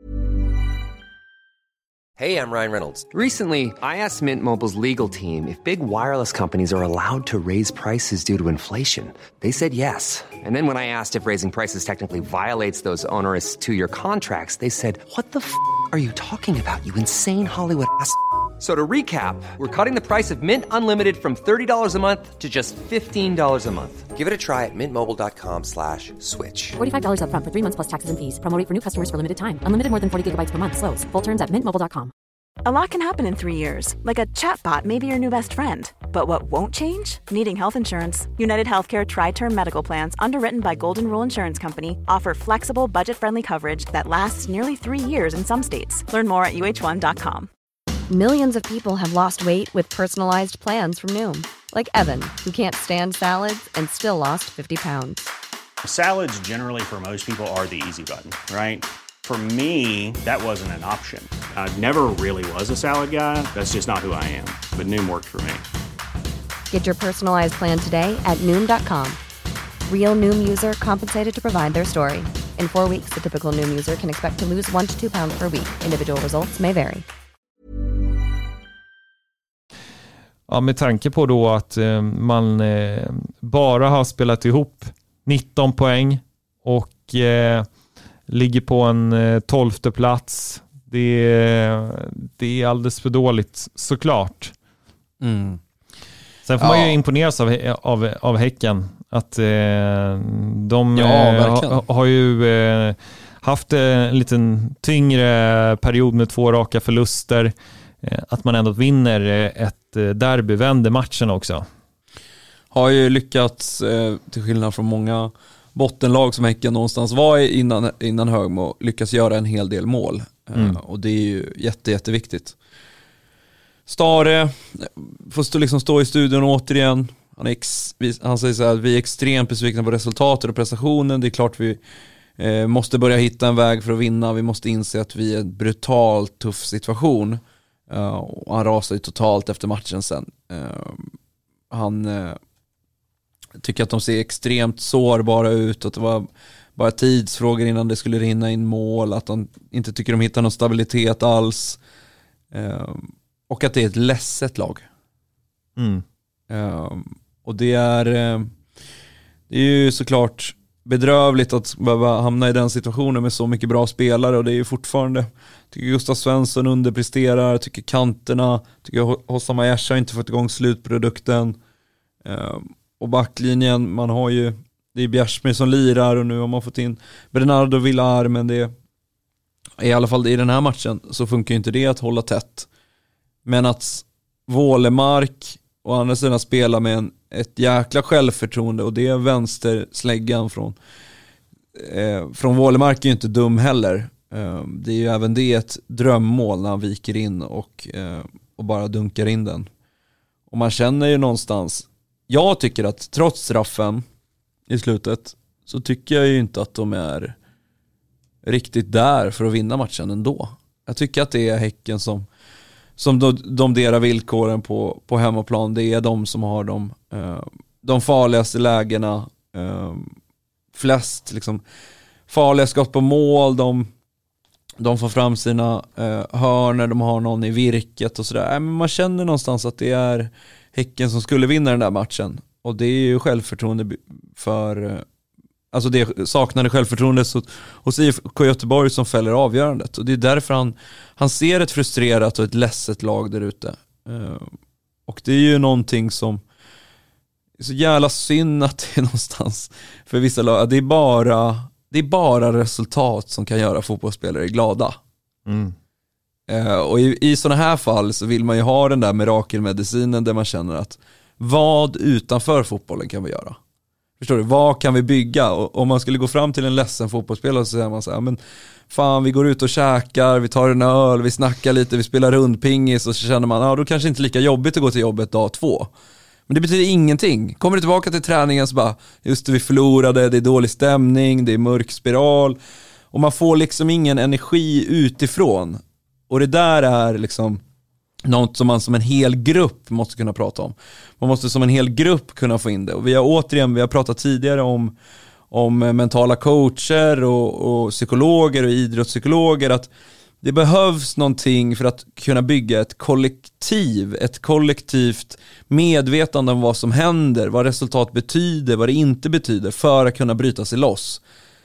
Hey, I'm Ryan Reynolds. Recently, I asked Mint Mobile's legal team if big wireless companies are allowed to raise prices due to inflation. They said yes. And then when I asked if raising prices technically violates those onerous 2-year contracts, they said, "What the f*** are you talking about, you insane Hollywood ass?" So to recap, we're cutting the price of Mint Unlimited from $30 a month to just $15 a month. Give it a try at mintmobile.com/switch. $45 up front for 3 months plus taxes and fees. Promo rate for new customers for limited time. Unlimited more than 40 gigabytes per month. Slows full terms at mintmobile.com. A lot can happen in 3 years, like a chatbot may be your new best friend. But what won't change? Needing health insurance. United Healthcare Tri-Term Medical Plans, underwritten by Golden Rule Insurance Company, offer flexible, budget-friendly coverage that lasts nearly 3 years in some states. Learn more at uh1.com. Millions of people have lost weight with personalized plans from Noom. Like Evan, who can't stand salads and still lost 50 pounds. Salads generally for most people are the easy button, right? For me, that wasn't an option. I never really was a salad guy. That's just not who I am. But Noom worked for me. Get your personalized plan today at Noom.com. Real Noom user compensated to provide their story. In 4 weeks, the typical Noom user can expect to lose 1 to 2 pounds per week. Individual results may vary. Ja, med tanke på då att man bara har spelat ihop 19 poäng och ligger på en 12:e plats. Det är alldeles för dåligt såklart. Sen får man ju imponeras av Häcken. Att de har ju haft en liten tyngre period med 2 raka förluster. att man ändå vinner ett derby, vänder matchen också. Har ju lyckats, till skillnad från många bottenlag som Häcken någonstans var innan Högmo, lyckas göra en hel del mål. Och det är ju jätteviktigt. Stare får stå i studion återigen. Han säger så här att vi är extremt besvikna på resultatet och prestationen. Det är klart vi måste börja hitta en väg för att vinna. Vi måste inse att vi är en brutalt tuff situation. Och han rasar ju totalt efter matchen sen. Han tycker att de ser extremt sårbara ut. Att det var bara tidsfrågor innan det skulle rinna in mål. Att han inte tycker de hittar någon stabilitet alls. Och att det är ett ledset lag. Och det är ju såklart bedrövligt att behöva hamna i den situationen med så mycket bra spelare. Och det är ju fortfarande, tycker Gustav Svensson underpresterar, tycker kanterna, tycker Hossam Aiesh har inte fått igång slutprodukten. Och backlinjen, man har ju, det är Bjärsmyr som lirar och nu har man fått in Bernardo Villar, men det i alla fall i den här matchen så funkar ju inte det att hålla tätt. Men att Wålemark å andra sidan spela med ett jäkla självförtroende, och det är vänstersläggan från Wålemark är ju inte dum heller. Det är ju även det ett drömmål när han viker in och bara dunkar in den. Och man känner ju någonstans, jag tycker att trots straffen i slutet så tycker jag ju inte att de är riktigt där för att vinna matchen ändå. Jag tycker att det är Häcken som domderar villkoren på hemmaplan. Det är de som har de farligaste lägena, flest liksom farliga skott på mål. De får fram sina hörner, de har någon i virket och sådär. Men man känner någonstans att det är Häcken som skulle vinna den där matchen. Och det är ju självförtroende för, alltså det saknade självförtroende hos IFK Göteborg som fäller avgörandet. Och det är därför han ser ett frustrerat och ett ledset lag där ute. Och det är ju någonting som är så jävla synd att det är någonstans för vissa lag. Det är bara resultat som kan göra fotbollsspelare glada. Och i sådana här fall så vill man ju ha den där mirakelmedicinen där man känner att vad utanför fotbollen kan vi göra? Förstår du? Vad kan vi bygga? Och om man skulle gå fram till en ledsen fotbollsspelare så säger man så här, men fan, vi går ut och käkar, vi tar en öl, vi snackar lite, vi spelar rundpingis, och så känner man, då kanske inte lika jobbigt att gå till jobbet dag 2. Men det betyder ingenting. Kommer du tillbaka till träningen så bara, just det, vi förlorade, det är dålig stämning, det är mörk spiral, och man får liksom ingen energi utifrån. Och det där är liksom något som man som en hel grupp måste kunna prata om. Man måste som en hel grupp kunna få in det. Och vi har pratat tidigare om mentala coacher och psykologer och idrottspsykologer, att det behövs någonting för att kunna bygga ett kollektivt medvetande om vad som händer, vad resultat betyder, vad det inte betyder, för att kunna bryta sig loss.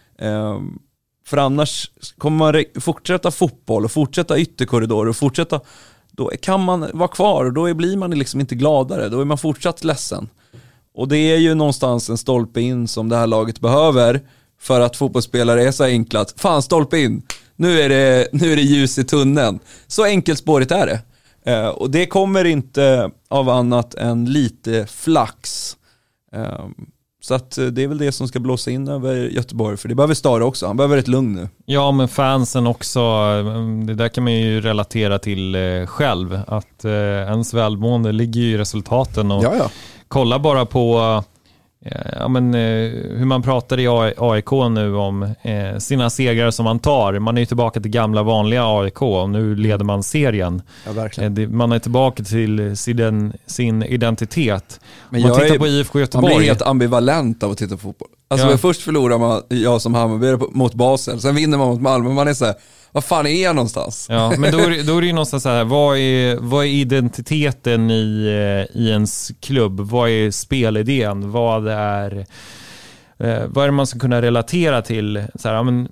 För annars kommer man fortsätta fotboll och fortsätta ytterkorridor och fortsätta, då kan man vara kvar och då blir man liksom inte gladare, då är man fortsatt ledsen. Och det är ju någonstans en stolpe in som det här laget behöver, för att fotbollsspelare är så enkla att fan, stolpe in, nu är det ljus i tunneln. Så enkelt spåret är det. Och det kommer inte av annat än lite flax. Så att det är väl det som ska blåsa in över Göteborg, för det behöver Stare också. Han behöver ett lugn nu. Ja, men fansen också, det där kan man ju relatera till själv, att ens välmående ligger ju i resultaten. Och kolla bara på hur man pratar i AIK nu om sina segrar som man tar. Man är ju tillbaka till gamla vanliga AIK och nu leder man serien. Ja, verkligen. Man är tillbaka till sin identitet. Men man tittar på IFK Göteborg. Man blir helt ambivalent av att titta på fotboll. Alltså först förlorar jag som Hammarby mot Basel, sen vinner man mot Malmö. Man är så här, vad fan är jag någonstans? Ja, men då är det ju någonstans så här, vad är identiteten i ens klubb? Vad är spelidén? Vad är det man ska kunna relatera till? Så här, men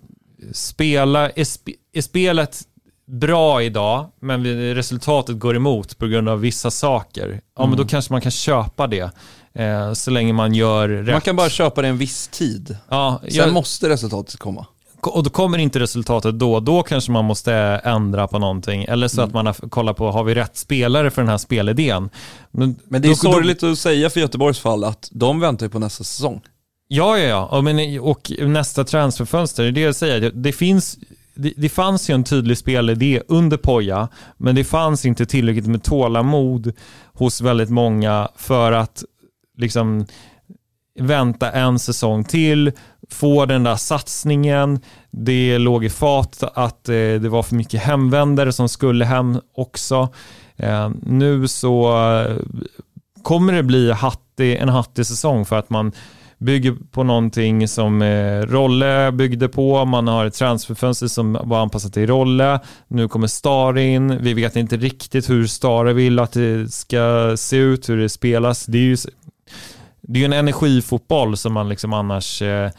är spelet bra idag, men resultatet går emot på grund av vissa saker? Ja, men då kanske man kan köpa det. Så länge man gör rätt. Man kan bara köpa det en viss tid. Ja, sen måste resultatet komma. och då kommer inte resultatet då kanske man måste ändra på någonting. Eller så att man har kollat på, har vi rätt spelare för den här spelidén? Men det är sorgligt att säga för Göteborgs fall att de väntar på nästa säsong. Ja. Och nästa transferfönster, det jag säger, det fanns ju en tydlig spelidé under Poja, men det fanns inte tillräckligt med tålamod hos väldigt många för att liksom vänta en säsong till, få den där satsningen. Det låg i fat att det var för mycket hemvändare som skulle hem också. Nu så kommer det bli en hattig säsong för att man bygger på någonting som Rolle byggde på. Man har ett transferfönster som var anpassat till Rolle. Nu kommer Star in. Vi vet inte riktigt hur Star vill att det ska se ut, hur det spelas. Det är ju en energifotboll som man liksom annars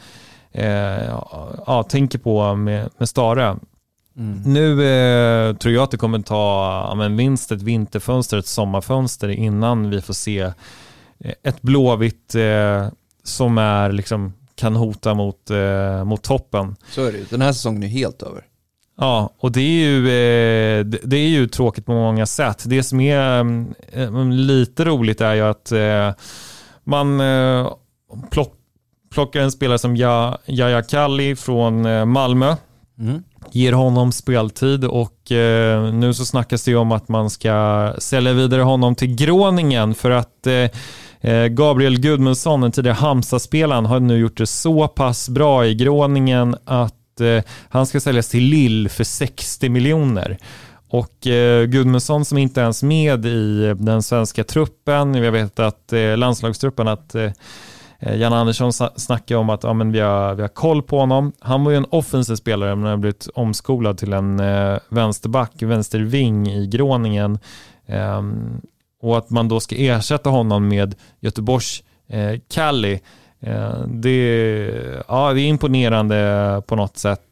tänker på med Stare. Nu tror jag att det kommer ta minst ett vinterfönster, ett sommarfönster innan vi får se ett Blåvitt som är liksom kan hota mot toppen. Så är det. Den här säsongen är helt över. Ja, och det är ju tråkigt på många sätt. Det som är lite roligt är ju att man plockar en spelare som Yahya Kalli från Malmö. Ger honom speltid och nu så snackas det ju om att man ska sälja vidare honom till Groningen för att Gabriel Gudmundsson, den tidigare Halmstad-spelaren, har nu gjort det så pass bra i Groningen att han ska säljas till Lille för 60 miljoner. Och Gudmundsson som inte ens med i den svenska truppen, jag vet att landslagstruppen, att Jan Andersson snackar om att vi har koll på honom. Han var ju en offensiv spelare men har blivit omskolad till en vänsterving i Groningen. Och att man då ska ersätta honom med Göteborgs Kalli. Det är imponerande på något sätt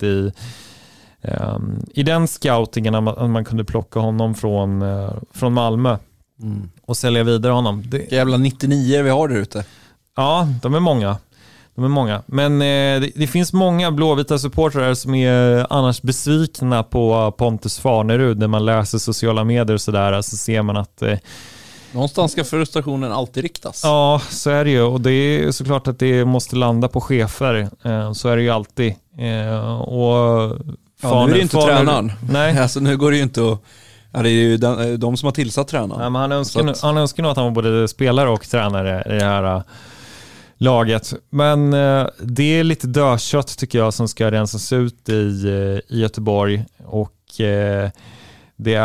i den scoutingen att man kunde plocka honom från Malmö och sälja vidare honom. Jävla 99 vi har där ute. Ja, de är många. Men det finns många blåvita supportrar som är annars besvikna på Pontus Farnerud. När man läser sociala medier och sådär så ser man att någonstans ska frustrationen alltid riktas. Ja, så är det ju. Och det är såklart att det måste landa på chefer. Så är det ju alltid. Och nu är det inte tränaren. Nej. Alltså nu går det ju inte att... Ja, det är ju de som har tillsatt tränaren. Ja, men han önskar nog att han var både spelare och tränare i det här laget. Men det är lite dödkött tycker jag som ska rensas ut i Göteborg. Och det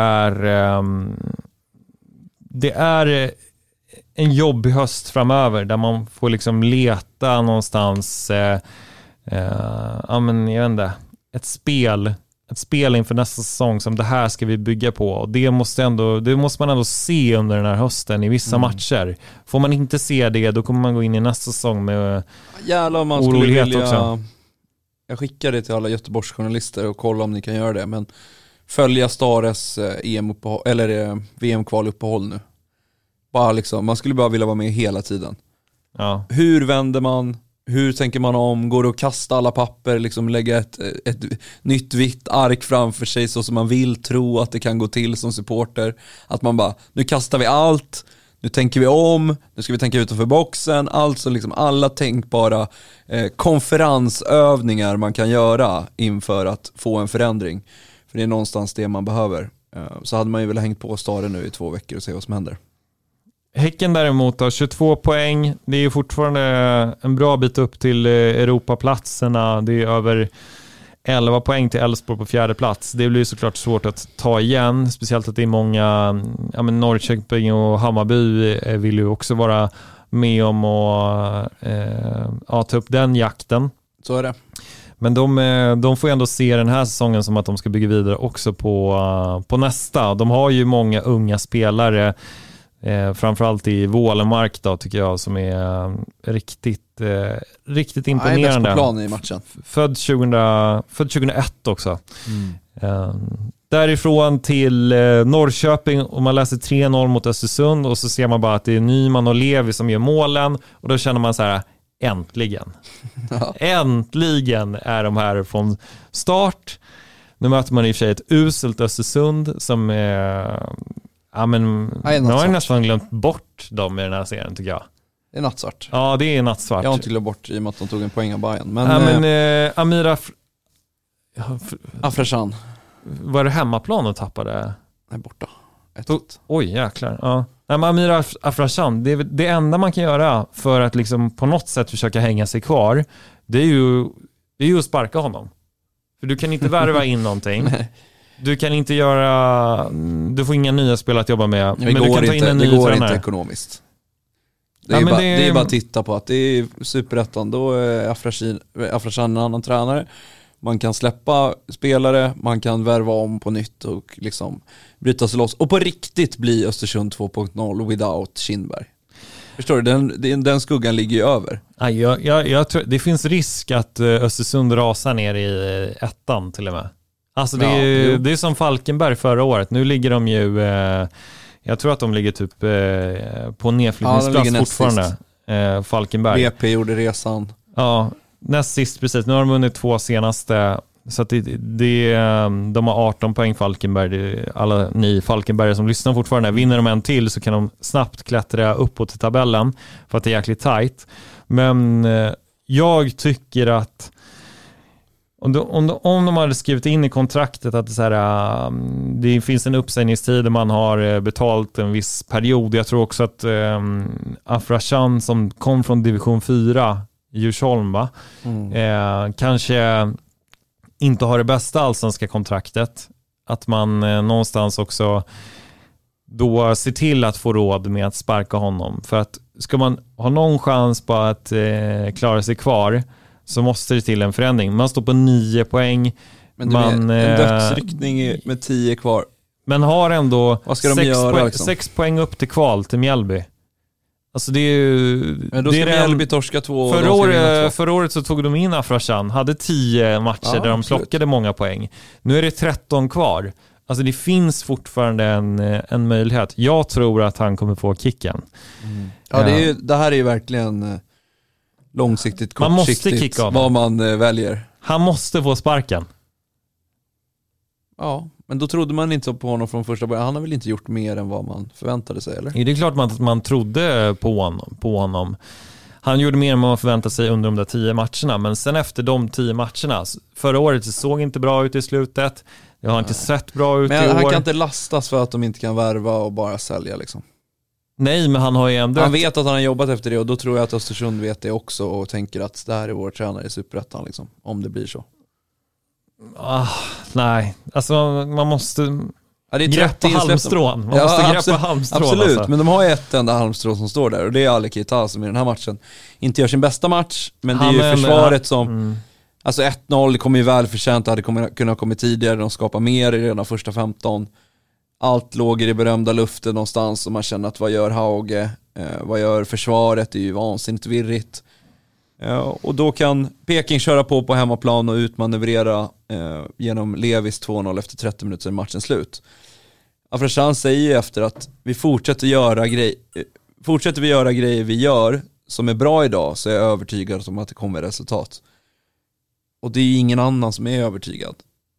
är en jobbig höst framöver där man får liksom leta någonstans jag vet inte, ett spel inför nästa säsong som det här ska vi bygga på. Och det måste man ändå se under den här hösten i vissa matcher. Får man inte se det, då kommer man gå in i nästa säsong med jävlar, man skulle vilja också. Jag skickar det till alla Göteborgs journalister och kolla om ni kan göra det, men följa Stares VM-kvaluppehåll nu. Bara liksom, man skulle bara vilja vara med hela tiden. Ja. Hur vänder man? Hur tänker man om? Går det att kasta alla papper? Liksom lägga ett nytt vitt ark framför sig så som man vill tro att det kan gå till som supporter. Att man bara, nu kastar vi allt. Nu tänker vi om. Nu ska vi tänka utanför boxen. Alltså liksom alla tänkbara konferensövningar man kan göra inför att få en förändring. För det är någonstans det man behöver. Så hade man ju väl hängt på Staren nu i 2 veckor och se vad som händer. Häcken däremot har 22 poäng. Det är fortfarande en bra bit upp till Europaplatserna. Det är över 11 poäng till Elfsborg på 4:e plats. Det blir såklart svårt att ta igen. Speciellt att det är många, Norrköping och Hammarby vill ju också vara med om att ta upp den jakten. Så är det. Men de får ändå se den här säsongen som att de ska bygga vidare också på nästa. De har ju många unga spelare, framförallt i Wålemark då, tycker jag, som är riktigt imponerande. Bäst på plan i matchen. Född 2001 också. Därifrån till Norrköping, och man läser 3-0 mot Östersund och så ser man bara att det är Nyman och Levi som gör målen, och då känner man så här: Äntligen. Äntligen är de här från start. Nu möter man i och för sig ett uselt Östersund som nu har jag nästan glömt bort dem i den här serien, tycker jag. Det är nattsvart. Ja, det är nattsvart. Jag har inte glömt bort i och med att de tog en poäng av Bayern. Amir Afrashan. Var det hemmaplan och tappade? Nej, borta. Oj, jäklar. Ja. Men Amir Afrashan, det enda man kan göra för att liksom på något sätt försöka hänga sig kvar, det är ju att sparka honom. För du kan inte värva in någonting. Du kan inte du får inga nya spel att jobba med. Men du kan ta in en ny tränare. Det går inte ekonomiskt. Det är bara att titta på att det är superettan. Då är Afrashan en annan tränare. Man kan släppa spelare, man kan värva om på nytt och liksom bryta sig loss. Och på riktigt bli Östersund 2.0 without Kindberg. Förstår du? Den skuggan ligger ju över. Jag tror, det finns risk att Östersund rasar ner i ettan till och med. Alltså det är som Falkenberg förra året. Nu ligger de ju... jag tror att de ligger typ på nedflyttningsplats fortfarande. Falkenberg. BP gjorde resan. Ja, näst sist precis. Nu har de vunnit 2 senaste. Så att de har 18 poäng Falkenberg. Alla ni Falkenbergare som lyssnar fortfarande. Vinner de en till så kan de snabbt klättra uppåt i tabellen. För att det är jäkligt tajt. Men jag tycker att om de hade skrivit in i kontraktet att det finns en uppsägningstid där man har betalt en viss period. Jag tror också att Afrashan som kom från division 4 i Djursholm kanske inte har det bästa allsvenska kontraktet. Att man någonstans också då ser till att få råd med att sparka honom. För att ska man ha någon chans på att klara sig kvar så måste det till en förändring. Man står på 9 poäng. Men en dödsryckning med 10 kvar. Men har ändå 6 poäng upp till kval till Mjällby. Alltså det är ju... Men då ska Mjällby torska 2. Förra året så tog de in Afrashan. Hade 10 matcher där de plockade många poäng. Nu är det 13 kvar. Alltså det finns fortfarande en möjlighet. Jag tror att han kommer få kicken. Ja, det här är ju verkligen... långsiktigt, kortsiktigt, vad man väljer. Han måste få sparken. Ja, men då trodde man inte på honom från första början. Han har väl inte gjort mer än vad man förväntade sig, eller? Det är klart att man trodde på honom. Han gjorde mer än vad man förväntade sig under de där 10 matcherna. Men sen efter de 10 matcherna, förra året såg inte bra ut i slutet. Det har inte sett bra ut i år. Men han kan inte lastas för att de inte kan värva och bara sälja liksom. Nej, men han har ju ändå... Han vet att han har jobbat efter det och då tror jag att Östersund vet det också och tänker att det här är vår tränare i Superettan liksom, om det blir så. Nej, alltså man måste det är greppa halmstrån. Man måste greppa halmstrån. Absolut, alltså. Men de har ju ett enda halmstrå som står där och det är Ali Keita som i den här matchen inte gör sin bästa match, men det är ju försvaret som... Alltså 1-0 kommer ju väl förtjänt, hade kunnat komma tidigare, de skapar mer i redan första 15. Allt låg i det berömda luften någonstans och man känner att vad gör Hauge? Vad gör försvaret? Det är ju vansinnigt virrigt. Och då kan Peking köra på hemmaplan och utmanövrera genom Levis 2-0 efter 30 minuter i matchens slut. Afrashan säger efter att vi fortsätter vi göra grejer vi gör som är bra idag, så är jag övertygad om att det kommer resultat. Och det är ingen annan som är övertygad.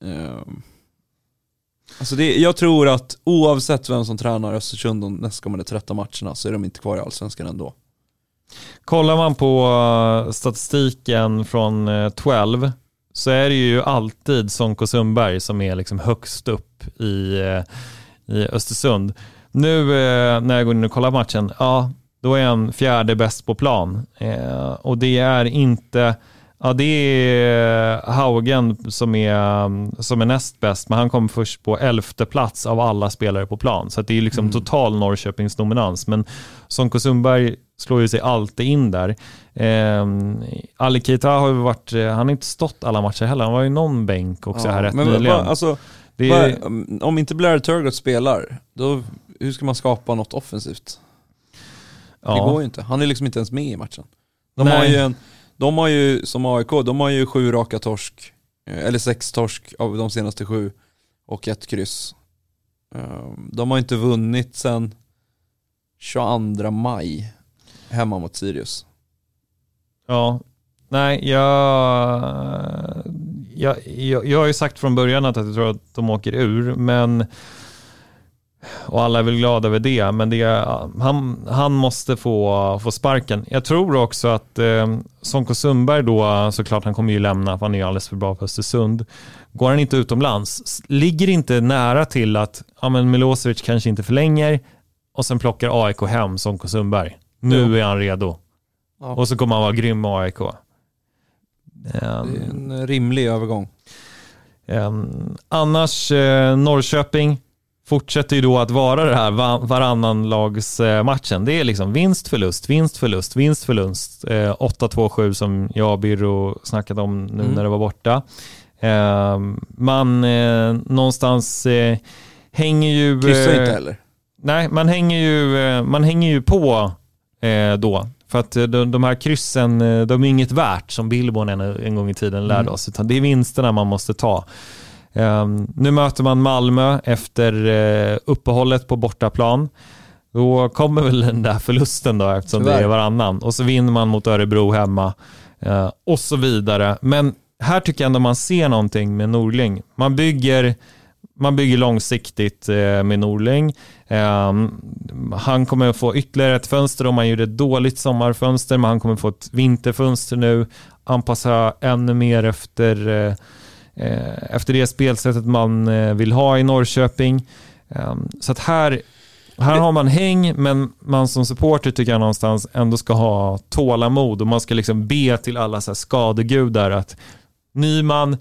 Alltså jag tror att oavsett vem som tränar Östersund de nästkommande 13 matcherna så är de inte kvar i Allsvenskan ändå. Kollar man på statistiken från 12 så är det ju alltid Sonko Sundberg som är liksom högst upp i Östersund. Nu när jag går in och kollar matchen, då är han 4:e bäst på plan. Och det är inte... Ja, det är Haugen som är näst bäst, men han kom först på 11:e plats av alla spelare på plan. Så att det är liksom total Norrköpings dominans. Men Sonko Sundberg slår ju sig alltid in där. Ali Keita har ju varit, han har inte stått alla matcher heller. Han var ju någon bänk också här rätt nyligen. Om inte Blair Turgott spelar, då hur ska man skapa något offensivt? Det går ju inte. Han är liksom inte ens med i matchen. De har ju som AIK, de har ju 7 raka torsk, eller 6 torsk av de senaste 7 och 1 kryss. De har inte vunnit sedan 22 maj hemma mot Sirius. Ja, nej, jag har ju sagt från början att jag tror att de åker ur, men och alla är väl glada över det, men han måste få sparken. Jag tror också att Sonko Sundberg då, såklart han kommer ju lämna, för han är ju alldeles för bra på Östersund. Går han inte utomlands, ligger inte nära till att men Milosevic kanske inte förlänger och sen plockar AIK hem Sonko Sundberg. Nu är han redo. Ja. Och så kommer han vara grym med AIK. Det är en rimlig övergång. Annars Norrköping fortsätter ju då att vara det här varannan lags matchen. Det är liksom vinst, förlust, 8-2-7 som jag och Birro snackat om nu när det var borta. Man någonstans hänger ju... Kryssar inte heller. Nej, man hänger ju på då. För att de här kryssen, de är inget värt som Billborn en gång i tiden lärde oss. Utan det är vinsterna man måste ta. Nu möter man Malmö efter uppehållet på bortaplan. Då kommer väl den där förlusten då, eftersom det är varannan. Och så vinner man mot Örebro hemma och så vidare. Men här tycker jag ändå man ser någonting med Norling. Man bygger långsiktigt med Norling. Han kommer att få ytterligare ett fönster om man gör ett dåligt sommarfönster, men han kommer att få ett vinterfönster nu. Anpassa ännu mer efter det spelsättet man vill ha i Norrköping. Så att här har man häng, men man som supporter tycker jag någonstans ändå ska ha tålamod och man ska liksom be till alla så här skadegudar att Nyman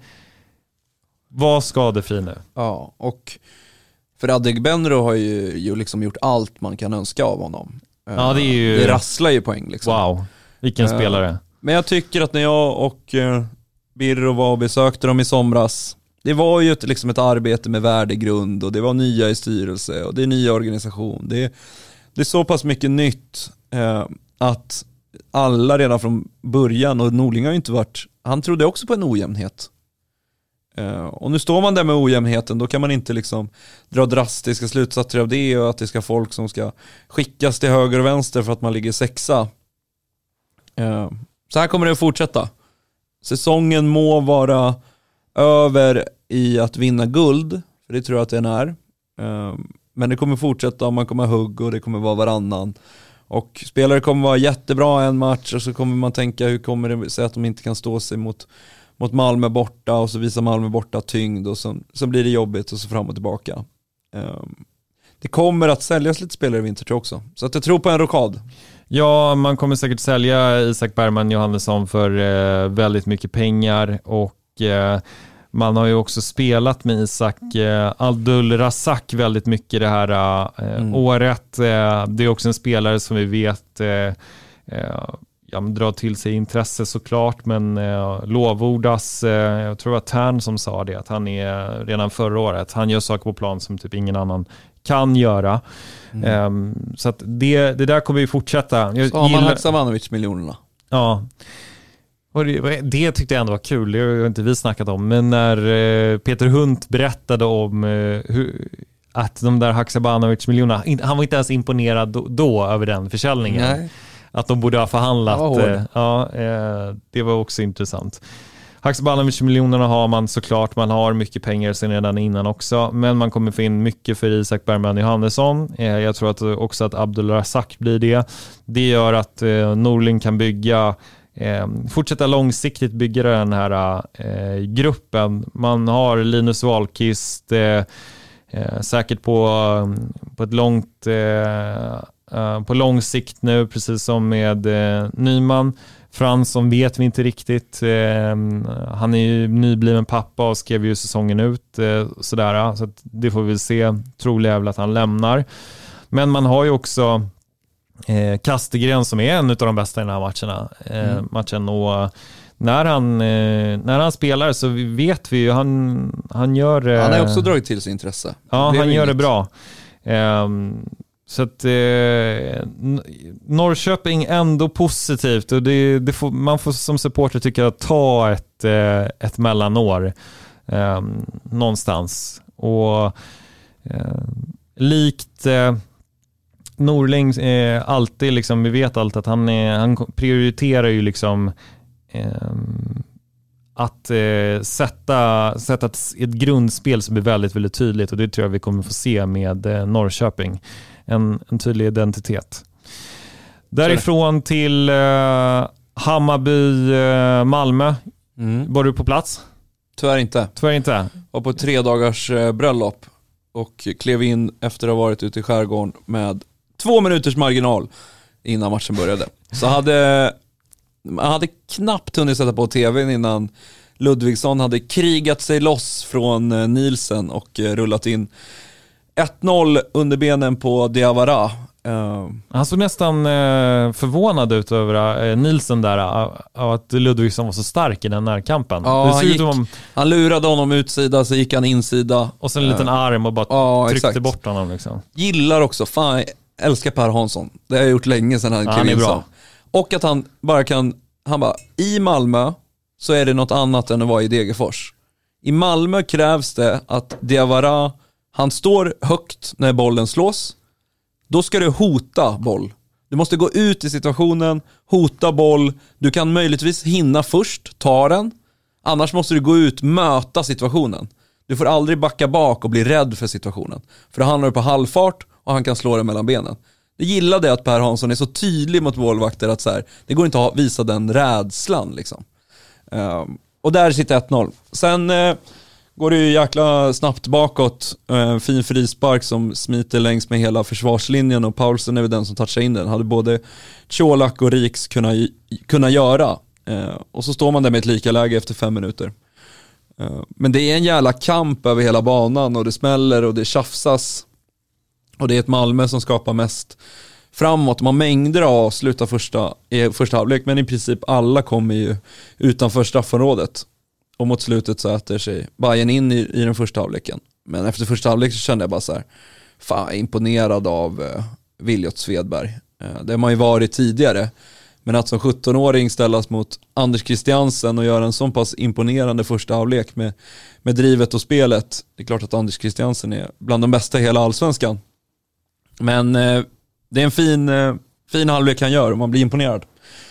var skadefri nu. Ja, och för Adegbenro har ju liksom gjort allt man kan önska av honom. Ja, det rasslar ju poäng liksom. Wow, vilken spelare. Men jag tycker att när jag och Birro var och besökte dem i somras, det var ju liksom ett arbete med värdegrund och det var nya i styrelse och det är nya organisation. Det är så pass mycket nytt att alla redan från början, och Norling har ju inte varit, han trodde också på en ojämnhet. Och nu står man där med ojämnheten, då kan man inte liksom dra drastiska slutsatser av det och att det ska folk som ska skickas till höger och vänster för att man ligger sexa. Så här kommer det att fortsätta. Säsongen må vara över i att vinna guld, för det tror jag att den är. Men det kommer fortsätta om man kommer hugg och det kommer vara varannan. Och spelare kommer vara jättebra en match och så kommer man tänka hur kommer det sig att de inte kan stå sig mot Malmö borta och så visar Malmö borta tyngd och så blir det jobbigt och så fram och tillbaka. Det kommer att säljas lite spelare i vinter också. Så att jag tror på en rokad. Ja, man kommer säkert sälja Isak Bergman Johannesson för väldigt mycket pengar och man har ju också spelat med Isak Abdul Razak väldigt mycket det här året. Det är också en spelare som vi vet drar till sig intresse såklart, men lovordas, jag tror att Tern som sa det, att han är redan förra året, han gör saker på plan som typ ingen annan kan göra. Så att det där kommer vi fortsätta. Så har man Haksabanovic-miljonerna. Ja. Och det tyckte jag ändå var kul, det har inte vi snackat om, men när Peter Hunt berättade om att de där Haksabanovic-miljonerna, han var inte ens imponerad då över den försäljningen. Nej. Att de borde ha förhandlat. Det var också intressant. Haksabanovic-miljonerna har man såklart, man har mycket pengar sen redan innan också, men man kommer få in mycket för Isak Bergman Johannesson. Jag tror att också att Abdul Razak blir det. Det gör att Norling kan fortsätta långsiktigt bygga den här gruppen. Man har Linus Wahlqvist säkert på ett långt på lång sikt nu, precis som med Nyman. Fransson vet vi inte riktigt. Han är ju nybliven pappa och skrev ju säsongen ut sådär, så att det får vi se. Troligt är väl att han lämnar. Men man har ju också Kastegren som är en av de bästa i den här matchen och när han spelar så vet vi ju han gör han har också dragit till sig intresse. Ja, han gör det bra. Så att Norrköping ändå positivt och man får som supporter tycka att ta ett mellanår någonstans och likt Norling alltid liksom, vi vet alltid att han prioriterar ju liksom att sätta ett grundspel som blir väldigt, väldigt tydligt, och det tror jag vi kommer få se med Norrköping. En tydlig identitet. Därifrån till Hammarby, Malmö. Var du på plats? Tyvärr inte. Var på 3 dagars bröllop och klev in efter att ha varit ute i skärgården med 2 minuters marginal innan matchen började. Så man hade knappt hunnit sätta på tvn innan Ludvigsson hade krigat sig loss från Nielsen och rullat in 1-0 under benen på Diawara. Han såg nästan förvånad ut över Nielsen där, av att Ludvigsson var så stark i den här kampen. Ja, han lurade honom utsida, så gick han insida. Och sen en liten arm och bara tryckte bort honom. Liksom. Gillar också, fan, jag älskar Per Hansson. Det har jag gjort länge sedan han är bra. Och att han bara, i Malmö så är det något annat än att vara i Degerfors. I Malmö krävs det att Diawara, han står högt när bollen slås. Då ska du hota boll. Du måste gå ut i situationen, hota boll. Du kan möjligtvis hinna först, ta den. Annars måste du gå ut, möta situationen. Du får aldrig backa bak och bli rädd för situationen. För då handlar du på halvfart och han kan slå den mellan benen. Det gillade att Per Hansson är så tydlig mot målvakter att så här, det går inte att visa den rädslan liksom. Och där sitter 1-0. Sen går det ju jäkla snabbt bakåt. Fin frispark som smiter längs med hela försvarslinjen, och Paulsen är väl den som touchar in den. Hade både Colak och Riks kunna göra. Och så står man där med ett lika läge efter 5 minuter. Men det är en jävla kamp över hela banan, och det smäller och det tjafsas. Och det är ett Malmö som skapar mest framåt. Man mängder av avsluta första halvlek, men i princip alla kommer ju utanför straffområdet. Och mot slutet så äter sig Bayern in i den första halvleken. Men efter första halvlek så kände jag bara så här, fan, imponerad av Viljot Svedberg. Det har man ju varit tidigare. Men att som 17-åring ställas mot Anders Christiansen och göra en sån pass imponerande första halvlek med drivet och spelet. Det är klart att Anders Christiansen är bland de bästa i hela allsvenskan. Men det är en fin halvlek han gör, och man blir imponerad.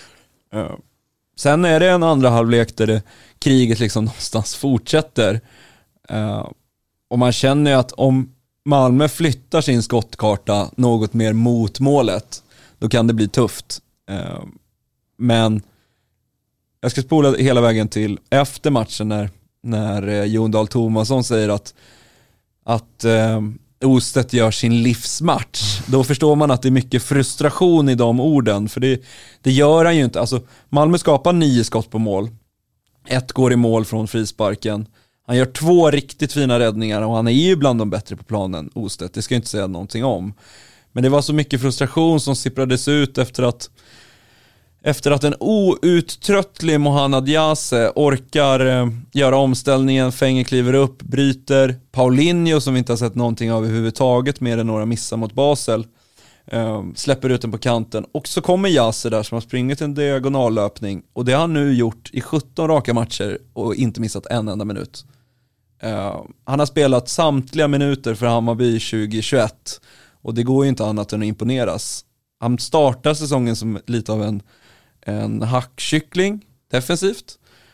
Sen är det en andra halvlek där kriget liksom någonstans fortsätter. Och man känner ju att om Malmö flyttar sin skottkarta något mer mot målet, då kan det bli tufft. Men jag ska spola hela vägen till efter matchen när Jon Dahl Tomasson säger att Ostedt gör sin livsmatch. Då förstår man att det är mycket frustration i de orden. För det gör han ju inte. Alltså, Malmö skapar 9 skott på mål. 1 går i mål från frisparken. Han gör 2 riktigt fina räddningar, och han är ju bland de bättre på planen, Ostedt. Det ska jag inte säga någonting om. Men det var så mycket frustration som sipprades ut efter att en outtröttlig Mohamed Jase orkar göra omställningen. Fenger kliver upp, bryter. Paulinho, som vi inte har sett någonting av överhuvudtaget mer än några missar mot Basel, släpper ut den på kanten. Och så kommer Jase där som har springit en diagonallöpning, och det har han nu gjort i 17 raka matcher och inte missat en enda minut. Han har spelat samtliga minuter för Hammarby 2021, och det går ju inte annat än att imponeras. Han startar säsongen som lite av en hackkyckling defensivt.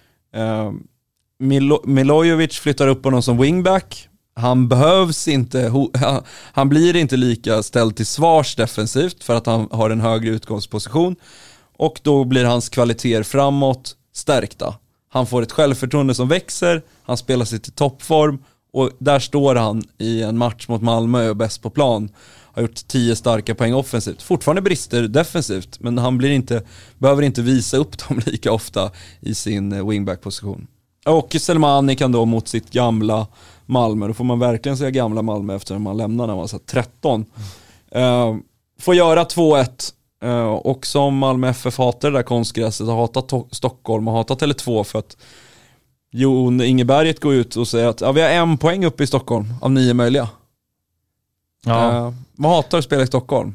Milojevic flyttar upp honom som wingback. Han behövs inte, han blir inte lika ställd till svars defensivt för att han har en högre utgångsposition, och då blir hans kvaliteter framåt stärkta. Han får ett självförtroende som växer, han spelar sig till toppform, och där står han i en match mot Malmö och är bäst på plan. Har gjort 10 starka poäng offensivt. Fortfarande brister defensivt, men han behöver inte visa upp dem lika ofta i sin wingback-position. Och Selmani kan då mot sitt gamla Malmö, då får man verkligen säga gamla Malmö efter man lämnar när man var så 13. Får göra 2-1. Och som Malmö FF hatar det där konstgräset, har hatat Stockholm och hatat Tele2, för att Jon Ingeberget går ut och säger att vi har 1 poäng uppe i Stockholm av 9 möjliga. Ja. Man hatar att spela i Stockholm.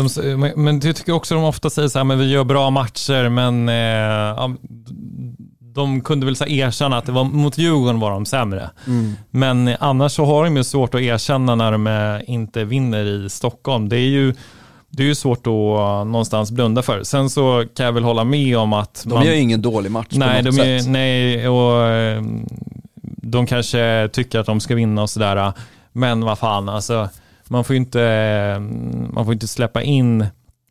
Men jag tycker också de ofta säger så här, men vi gör bra matcher, men de kunde väl så erkänna att det var mot Djurgården var de sämre. Men annars så har de ju svårt att erkänna när de inte vinner i Stockholm. Det är ju svårt att någonstans blunda för. Sen så kan jag väl hålla med om att de gör ingen dålig match på något sätt. Nej, och de kanske tycker att de ska vinna och sådär. Men vad fan, alltså man får inte släppa in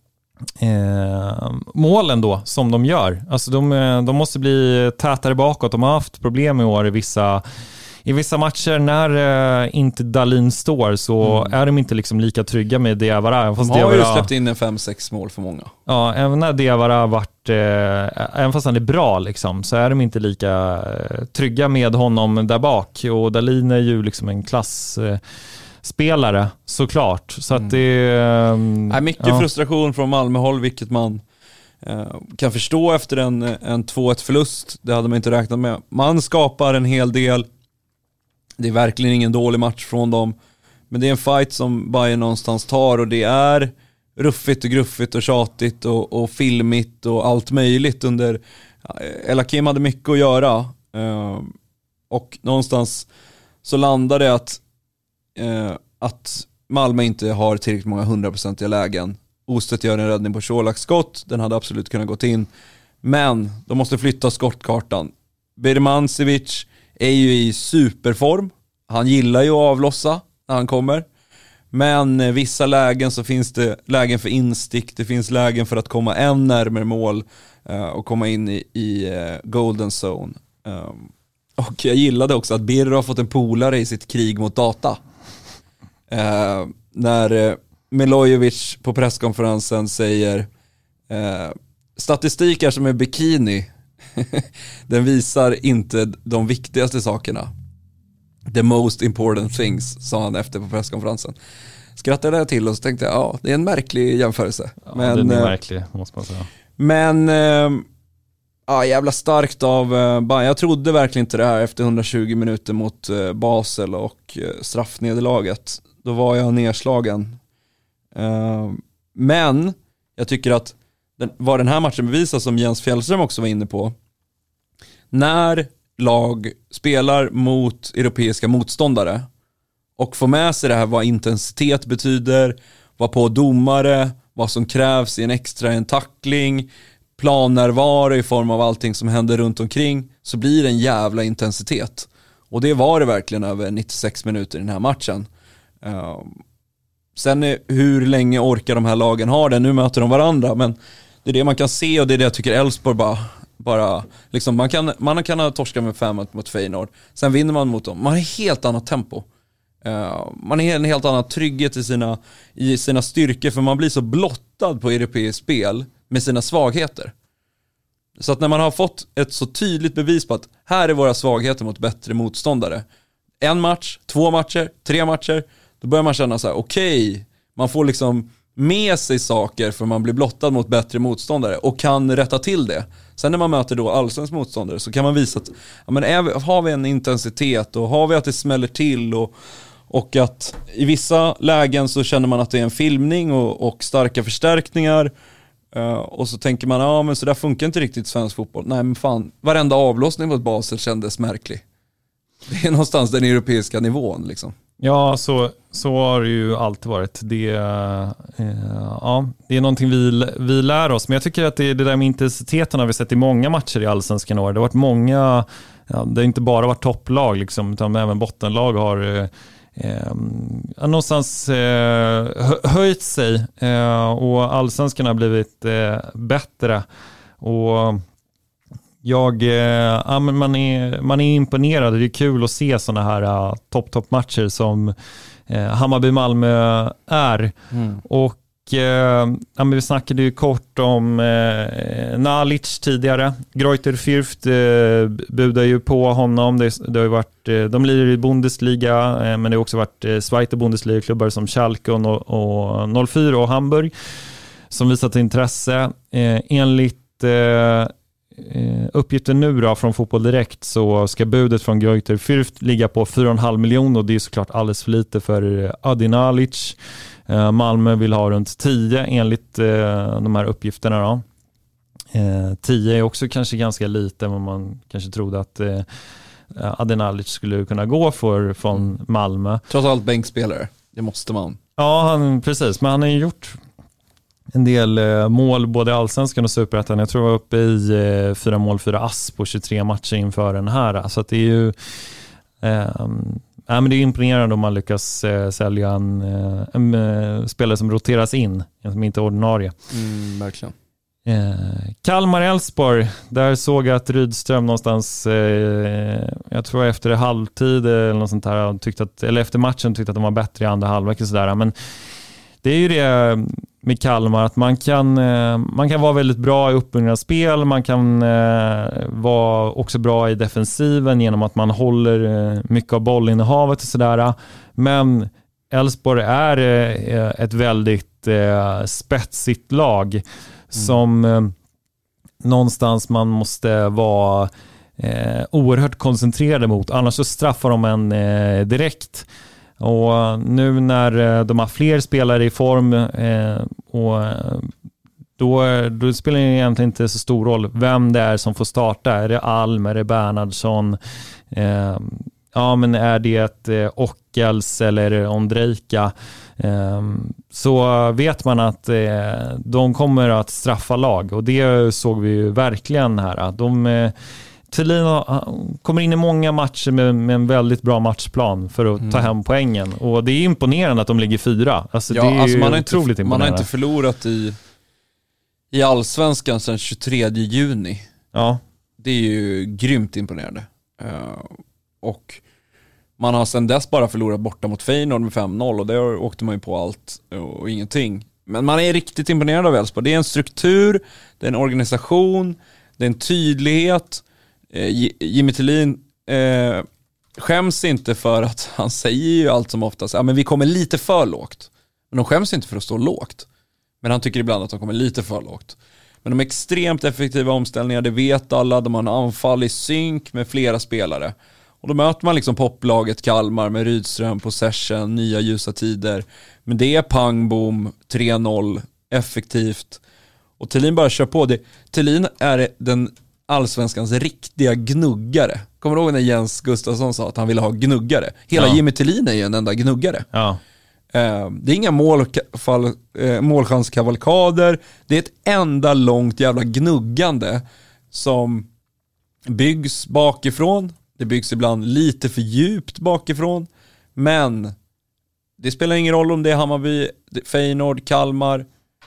målen då som de gör. Alltså de måste bli tätare bakåt. De har haft problem i år i vissa matcher när inte Dahlin står, så är de inte liksom lika trygga med Diawara. De har ju släppt in en 5-6 mål för många. Ja, även när Diawara varit även fast han är bra liksom, så är de inte lika trygga med honom där bak. Och Dahlin är ju liksom en klassspelare såklart. Så att det är mycket frustration från Malmöhåll, vilket man kan förstå efter en 2-1 förlust. Det hade man inte räknat med. Man skapar en hel del. Det är verkligen ingen dålig match från dem. Men det är en fight som Bayern någonstans tar, och det är ruffigt och gruffigt och tjatigt och filmigt och allt möjligt under. El Hakim hade mycket att göra. Och någonstans så landar det att Malmö inte har tillräckligt många 100% lägen. Ostedt gör en räddning på Colaks skott. Den hade absolut kunnat gått in. Men de måste flytta skottkartan. Birmancevic är ju i superform. Han gillar ju att avlossa när han kommer. Men vissa lägen så finns det lägen för instick. Det finns lägen för att komma än närmare mål och komma in i golden zone. Och jag gillade också att Birra har fått en polare i sitt krig mot data. När Milojevic på presskonferensen säger statistik är som en bikini. Den visar inte de viktigaste sakerna. The most important things, sa han efter på presskonferensen. Skrattade jag till och så tänkte jag, det är en märklig jämförelse. Ja, men den är märklig, måste man säga. Men jävla starkt av Bayern. Jag trodde verkligen inte det här efter 120 minuter mot Basel och straffnederlaget. Då var jag nedslagen. Men jag tycker att vad den här matchen bevisar, som Jens Fjällström också var inne på, när lag spelar mot europeiska motståndare och får med sig det här, vad intensitet betyder, vad på domare, vad som krävs i en tackling, plannärvaro i form av allting som händer runt omkring, så blir det en jävla intensitet. Och det var det verkligen över 96 minuter i den här matchen. Sen hur länge orkar de här lagen ha det? Nu möter de varandra, men det är det man kan se, och det är det jag tycker Elfsborg bara liksom, man kan ha torskat med 5 mot Feyenoord. Sen vinner man mot dem. Man har helt annat tempo. Man har en helt annan trygghet i sina styrkor, för man blir så blottad på europeiskt spel med sina svagheter. Så att när man har fått ett så tydligt bevis på att här är våra svagheter mot bättre motståndare, 1 match, 2 matcher, 3 matcher, då börjar man känna så här: okej, man får liksom med sig saker för man blir blottad mot bättre motståndare och kan rätta till det. Sen när man möter då allsvensk motståndare så kan man visa att har vi en intensitet, och har vi att det smäller till, och att i vissa lägen så känner man att det är en filmning och starka förstärkningar, och så tänker man men så där funkar inte riktigt svensk fotboll. Nej men fan, varenda avlossning mot Basel kändes märklig. Det är någonstans den europeiska nivån liksom. Ja, så har det ju alltid varit. Det är någonting vi lär oss. Men jag tycker att det där med intensiteten har vi sett i många matcher i Allsvenskan år. Det har varit många, det har inte bara varit topplag liksom, utan även bottenlag har någonstans höjt sig, och Allsvenskan har blivit bättre. Och man är imponerad. Det är kul att se såna här toppmatcher som Hammarby-Malmö är. Och vi snackade ju kort om Nalic tidigare. Greuther Fürth budar ju på honom. Det har ju varit, de lirar i Bundesliga, men det har också varit Zweite Bundesliga-klubbar som Schalke och 04 och Hamburg som visat intresse. Enligt uppgiften nu då från Fotboll Direkt så ska budet från Greuther Fürth ligga på 4,5 miljoner, och det är såklart alldeles för lite för Adi Nalic. Malmö vill ha runt 10 enligt de här uppgifterna då. 10 är också kanske ganska lite, men man kanske trodde att Adenalic skulle kunna gå från Malmö. Trots allt bänkspelare, det måste man. Ja, precis. Men han har ju gjort en del mål både i Allsvenskan och Superettan. Jag tror jag var uppe i 4 mål, 4 ass på 23 matcher inför den här. Så att det är ju men det är imponerande om man lyckas sälja en spelare som roteras in, som inte är ordinarie. Verkligen. Kalmar-Elfsborg, där såg jag att Rydström någonstans, jag tror efter halvtid eller något sånt här, eller efter matchen tyckte att de var bättre i andra halvlek och sådär. Men det är ju det med Kalmar, att man kan vara väldigt bra i uppbyggnadsspel, man kan vara också bra i defensiven genom att man håller mycket av bollinnehavet och sådär. Men Elfsborg är ett väldigt spetsigt lag som någonstans man måste vara oerhört koncentrerade mot, annars så straffar de en direkt. Och nu när de har fler spelare i form och då spelar det egentligen inte så stor roll vem det är som får starta. Är det Alm, är det Bernhardsson, men är det Ockels eller Ondrejka, så vet man att de kommer att straffa lag, och det såg vi ju verkligen här. Thulin kommer in i många matcher med en väldigt bra matchplan för att ta hem poängen, och det är imponerande att de ligger 4. Alltså, det är man otroligt imponerande. Man har inte förlorat i Allsvenskan sedan 23 juni. Ja. Det är ju grymt imponerande. Och man har sedan dess bara förlorat borta mot Feyenoord med 5-0, och där åkte man ju på allt och ingenting. Men man är riktigt imponerad av Elfsborg. Det är en struktur, det är en organisation, det är en tydlighet. Jimmy Thulin skäms inte för att han säger ju allt som oftast, men vi kommer lite för lågt. Men de skäms inte för att stå lågt. Men han tycker ibland att de kommer lite för lågt. Men de är extremt effektiva omställningar, det vet alla. De har en anfall i synk med flera spelare. Och då möter man liksom poplaget Kalmar med Rydström, possession, nya ljusa tider. Men det är pang, boom, 3-0, effektivt. Och Thulin bara kör på det. Thulin är den allsvenskans riktiga gnuggare. Kommer du ihåg när Jens Gustafsson sa att han ville ha gnuggare? Hela Jimmy Thulin är ju en enda gnuggare. Ja. Det är inga målchanskavalkader. Det är ett enda långt jävla gnuggande som byggs bakifrån. Det byggs ibland lite för djupt bakifrån. Men det spelar ingen roll om det är Hammarby, Feyenoord, Kalmar.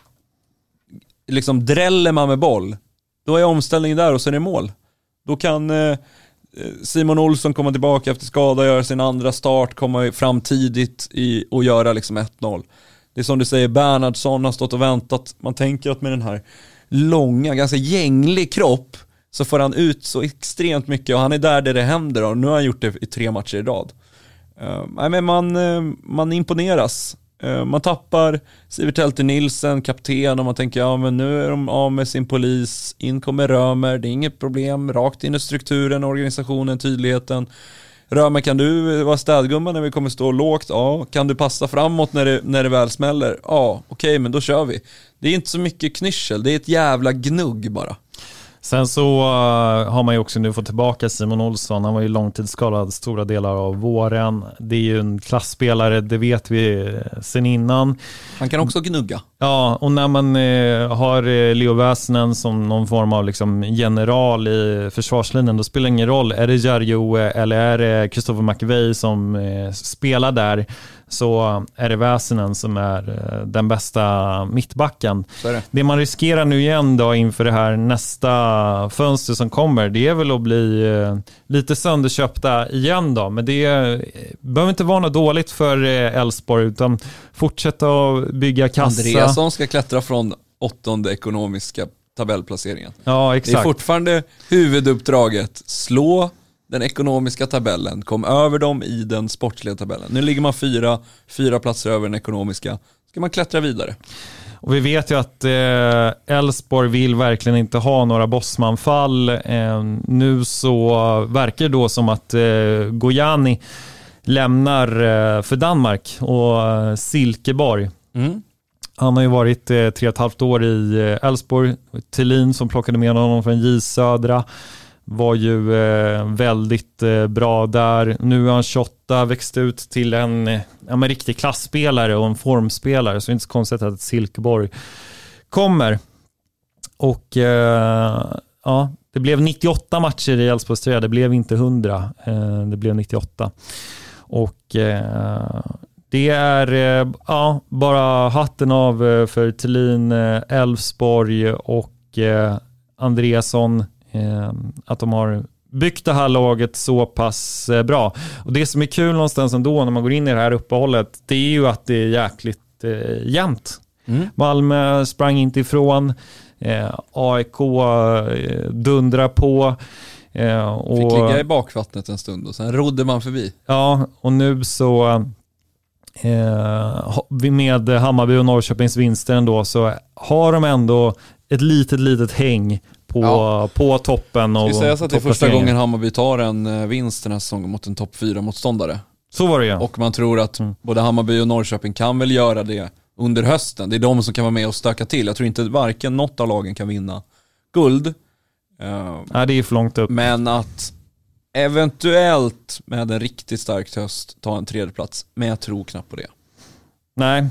Liksom dräller man med boll, då är omställningen där och så är det mål. Då kan Simon Olsson komma tillbaka efter skada, göra sin andra start, komma fram tidigt och göra liksom 1-0. Det är som du säger, Bernhardsson har stått och väntat. Man tänker att med den här långa, ganska gänglig kropp så får han ut så extremt mycket, och han är där det händer, och nu har han gjort det i 3 matcher i rad. Men man imponeras. Man tappar Sivert Helter Nilsen, kapten, och man tänker men nu är de av med sin polis, in kommer Römer, det är inget problem, rakt in i strukturen, organisationen, tydligheten. Römer, kan du vara städgumma när vi kommer stå lågt? Ja. Kan du passa framåt när det väl smäller? Ja, okej, men då kör vi. Det är inte så mycket knyschel, det är ett jävla gnugg bara. Sen så har man ju också nu fått tillbaka Simon Olsson. Han var ju långtidsskadad stora delar av våren. Det är ju en klassspelare, det vet vi sen innan. Han kan också gnugga. Ja, och när man har Leo Väsnen som någon form av liksom general i försvarslinjen, då spelar det ingen roll. Är det Jarjo eller är det Christopher McVey som spelar där, så är det Väsenen som är den bästa mittbacken. Det man riskerar nu igen då inför det här nästa fönster som kommer, det är väl att bli lite sönderköpta igen då. Men det behöver inte vara något dåligt för Elfsborg, utan fortsätta att bygga kassa. Andreasson ska klättra från 8:e ekonomiska tabellplaceringen. Ja, exakt. Det är fortfarande huvuduppdraget. Slå den ekonomiska tabellen, kom över dem i den sportsliga tabellen. Nu ligger man 4 platser över den ekonomiska. Ska man klättra vidare. Och vi vet ju att Elfsborg vill verkligen inte ha några bossmanfall. Nu så verkar det då som att Gojani lämnar för Danmark och Silkeborg. Han har ju varit 3,5 år i Elfsborg. Thelin som plockade med honom från J Södra var ju väldigt bra där. Nu är han 28, växt ut till en riktig klassspelare och en formspelare, så det är inte så konstigt att Silkeborg kommer. Och det blev 98 matcher i Elfsborgs tröja. Det blev inte 100. Det blev 98. Och det är bara hatten av för Thelin, Elfsborg och Andreasson, att de har byggt det här laget så pass bra. Och det som är kul någonstans ändå när man går in i det här uppehållet, det är ju att det är jäkligt jämnt. Malmö sprang inte ifrån, AIK dundrar på. Och fick ligga i bakvattnet en stund och sen rodde man förbi. Ja, och nu så med Hammarby och Norrköpings vinster ändå, så har de ändå ett litet häng på toppen. Ska vi säga så att det är första gången Hammarby tar en vinst den här säsongen mot en topp 4-motståndare. Så var det ju. Och man tror att både Hammarby och Norrköping kan väl göra det under hösten. Det är de som kan vara med och stöka till. Jag tror inte varken något av lagen kan vinna guld. Nej, det är för långt upp. Men att eventuellt med en riktigt stark höst ta en 3:e plats. Men jag tror knappt på det. Nej,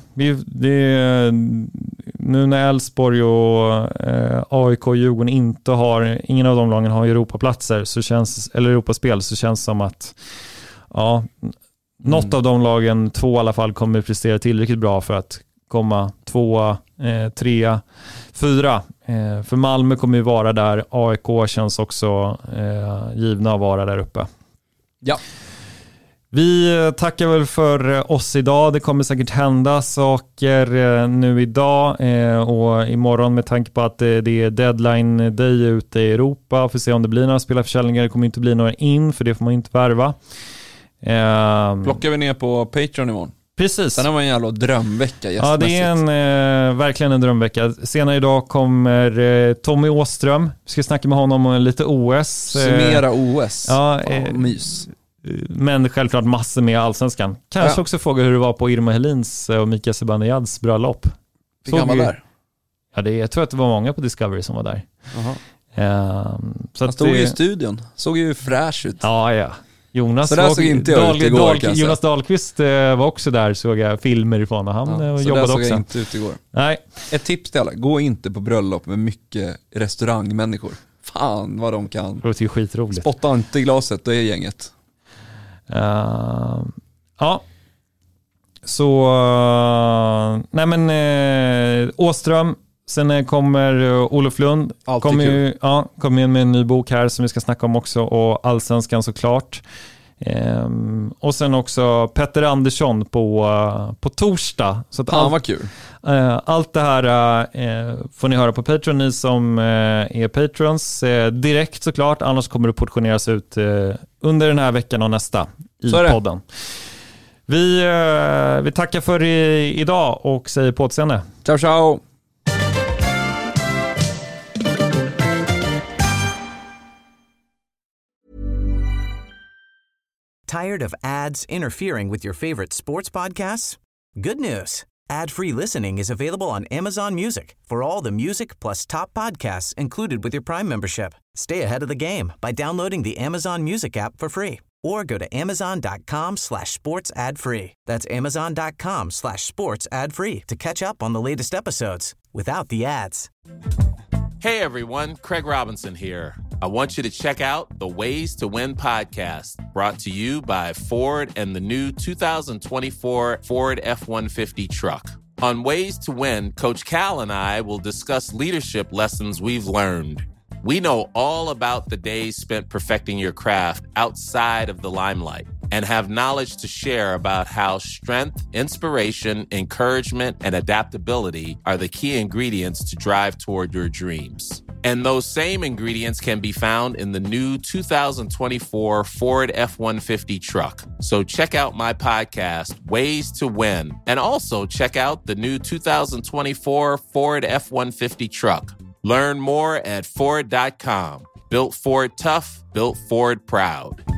nu när Elfsborg och AIK och Djurgården inte har, ingen av de lagen har Europaplatser eller Europaspel, så känns det som att något av de lagen, 2 i alla fall, kommer prestera tillräckligt bra för att komma 2, 3, 4. För Malmö kommer ju vara där. AIK känns också givna att vara där uppe. Ja. Vi tackar väl för oss idag. Det kommer säkert hända saker nu idag och imorgon, med tanke på att det är deadline day ute i Europa. Får se om det blir några spelarförsäljningar. Det kommer inte bli några in, för det får man inte värva. Plockar vi ner på Patreon imorgon. Precis. Sen har man en jävla drömvecka gästmässigt. Ja, det är verkligen en drömvecka. Senare idag kommer Tommy Åström. Vi ska snacka med honom om lite OS. Summera OS. Mys. Men självklart massor med Allsvenskan. Kanske också fråga hur det var på Irma Helins och Mikael Zibanejads bröllop. Fick han vara där? Ja, jag tror att det var många på Discovery som var där. Så han stod ju i studion. Såg ju fräsch ut. Ja. Jonas Jonas Dahlqvist var också där, såg jag filmer ifrån, och han jobbade också. Jag inte ut igår. Nej. Ett tips till alla, gå inte på bröllop med mycket restaurangmänniskor. Fan vad de kan. Det är skitroligt. Spotta inte i glaset, det är gänget. Så Åström. Sen kommer Olof Lund. Kommer in med en ny bok här som vi ska snacka om också, och Allsvenskan såklart. Och sen också Petter Andersson på torsdag. Så att vad kul. Allt det här får ni höra på Patreon, ni som är Patrons, direkt såklart. Annars kommer det portioneras ut under den här veckan och nästa i podden. Vi tackar för idag och säger på återseende. Ciao, ciao. Tired of ads interfering with your favorite sports podcasts? Good news. Ad-free listening is available on Amazon Music for all the music plus top podcasts included with your Prime membership. Stay ahead of the game by downloading the Amazon Music app for free or go to amazon.com/sports ad free. That's amazon.com/sports ad free to catch up on the latest episodes without the ads. Hey everyone, Craig Robinson here. I want you to check out the Ways to Win podcast, brought to you by Ford and the new 2024 Ford F-150 truck. On Ways to Win, Coach Cal and I will discuss leadership lessons we've learned. We know all about the days spent perfecting your craft outside of the limelight and have knowledge to share about how strength, inspiration, encouragement, and adaptability are the key ingredients to drive toward your dreams. And those same ingredients can be found in the new 2024 Ford F-150 truck. So check out my podcast, Ways to Win, and also check out the new 2024 Ford F-150 truck. Learn more at Ford.com. Built Ford tough, built Ford proud.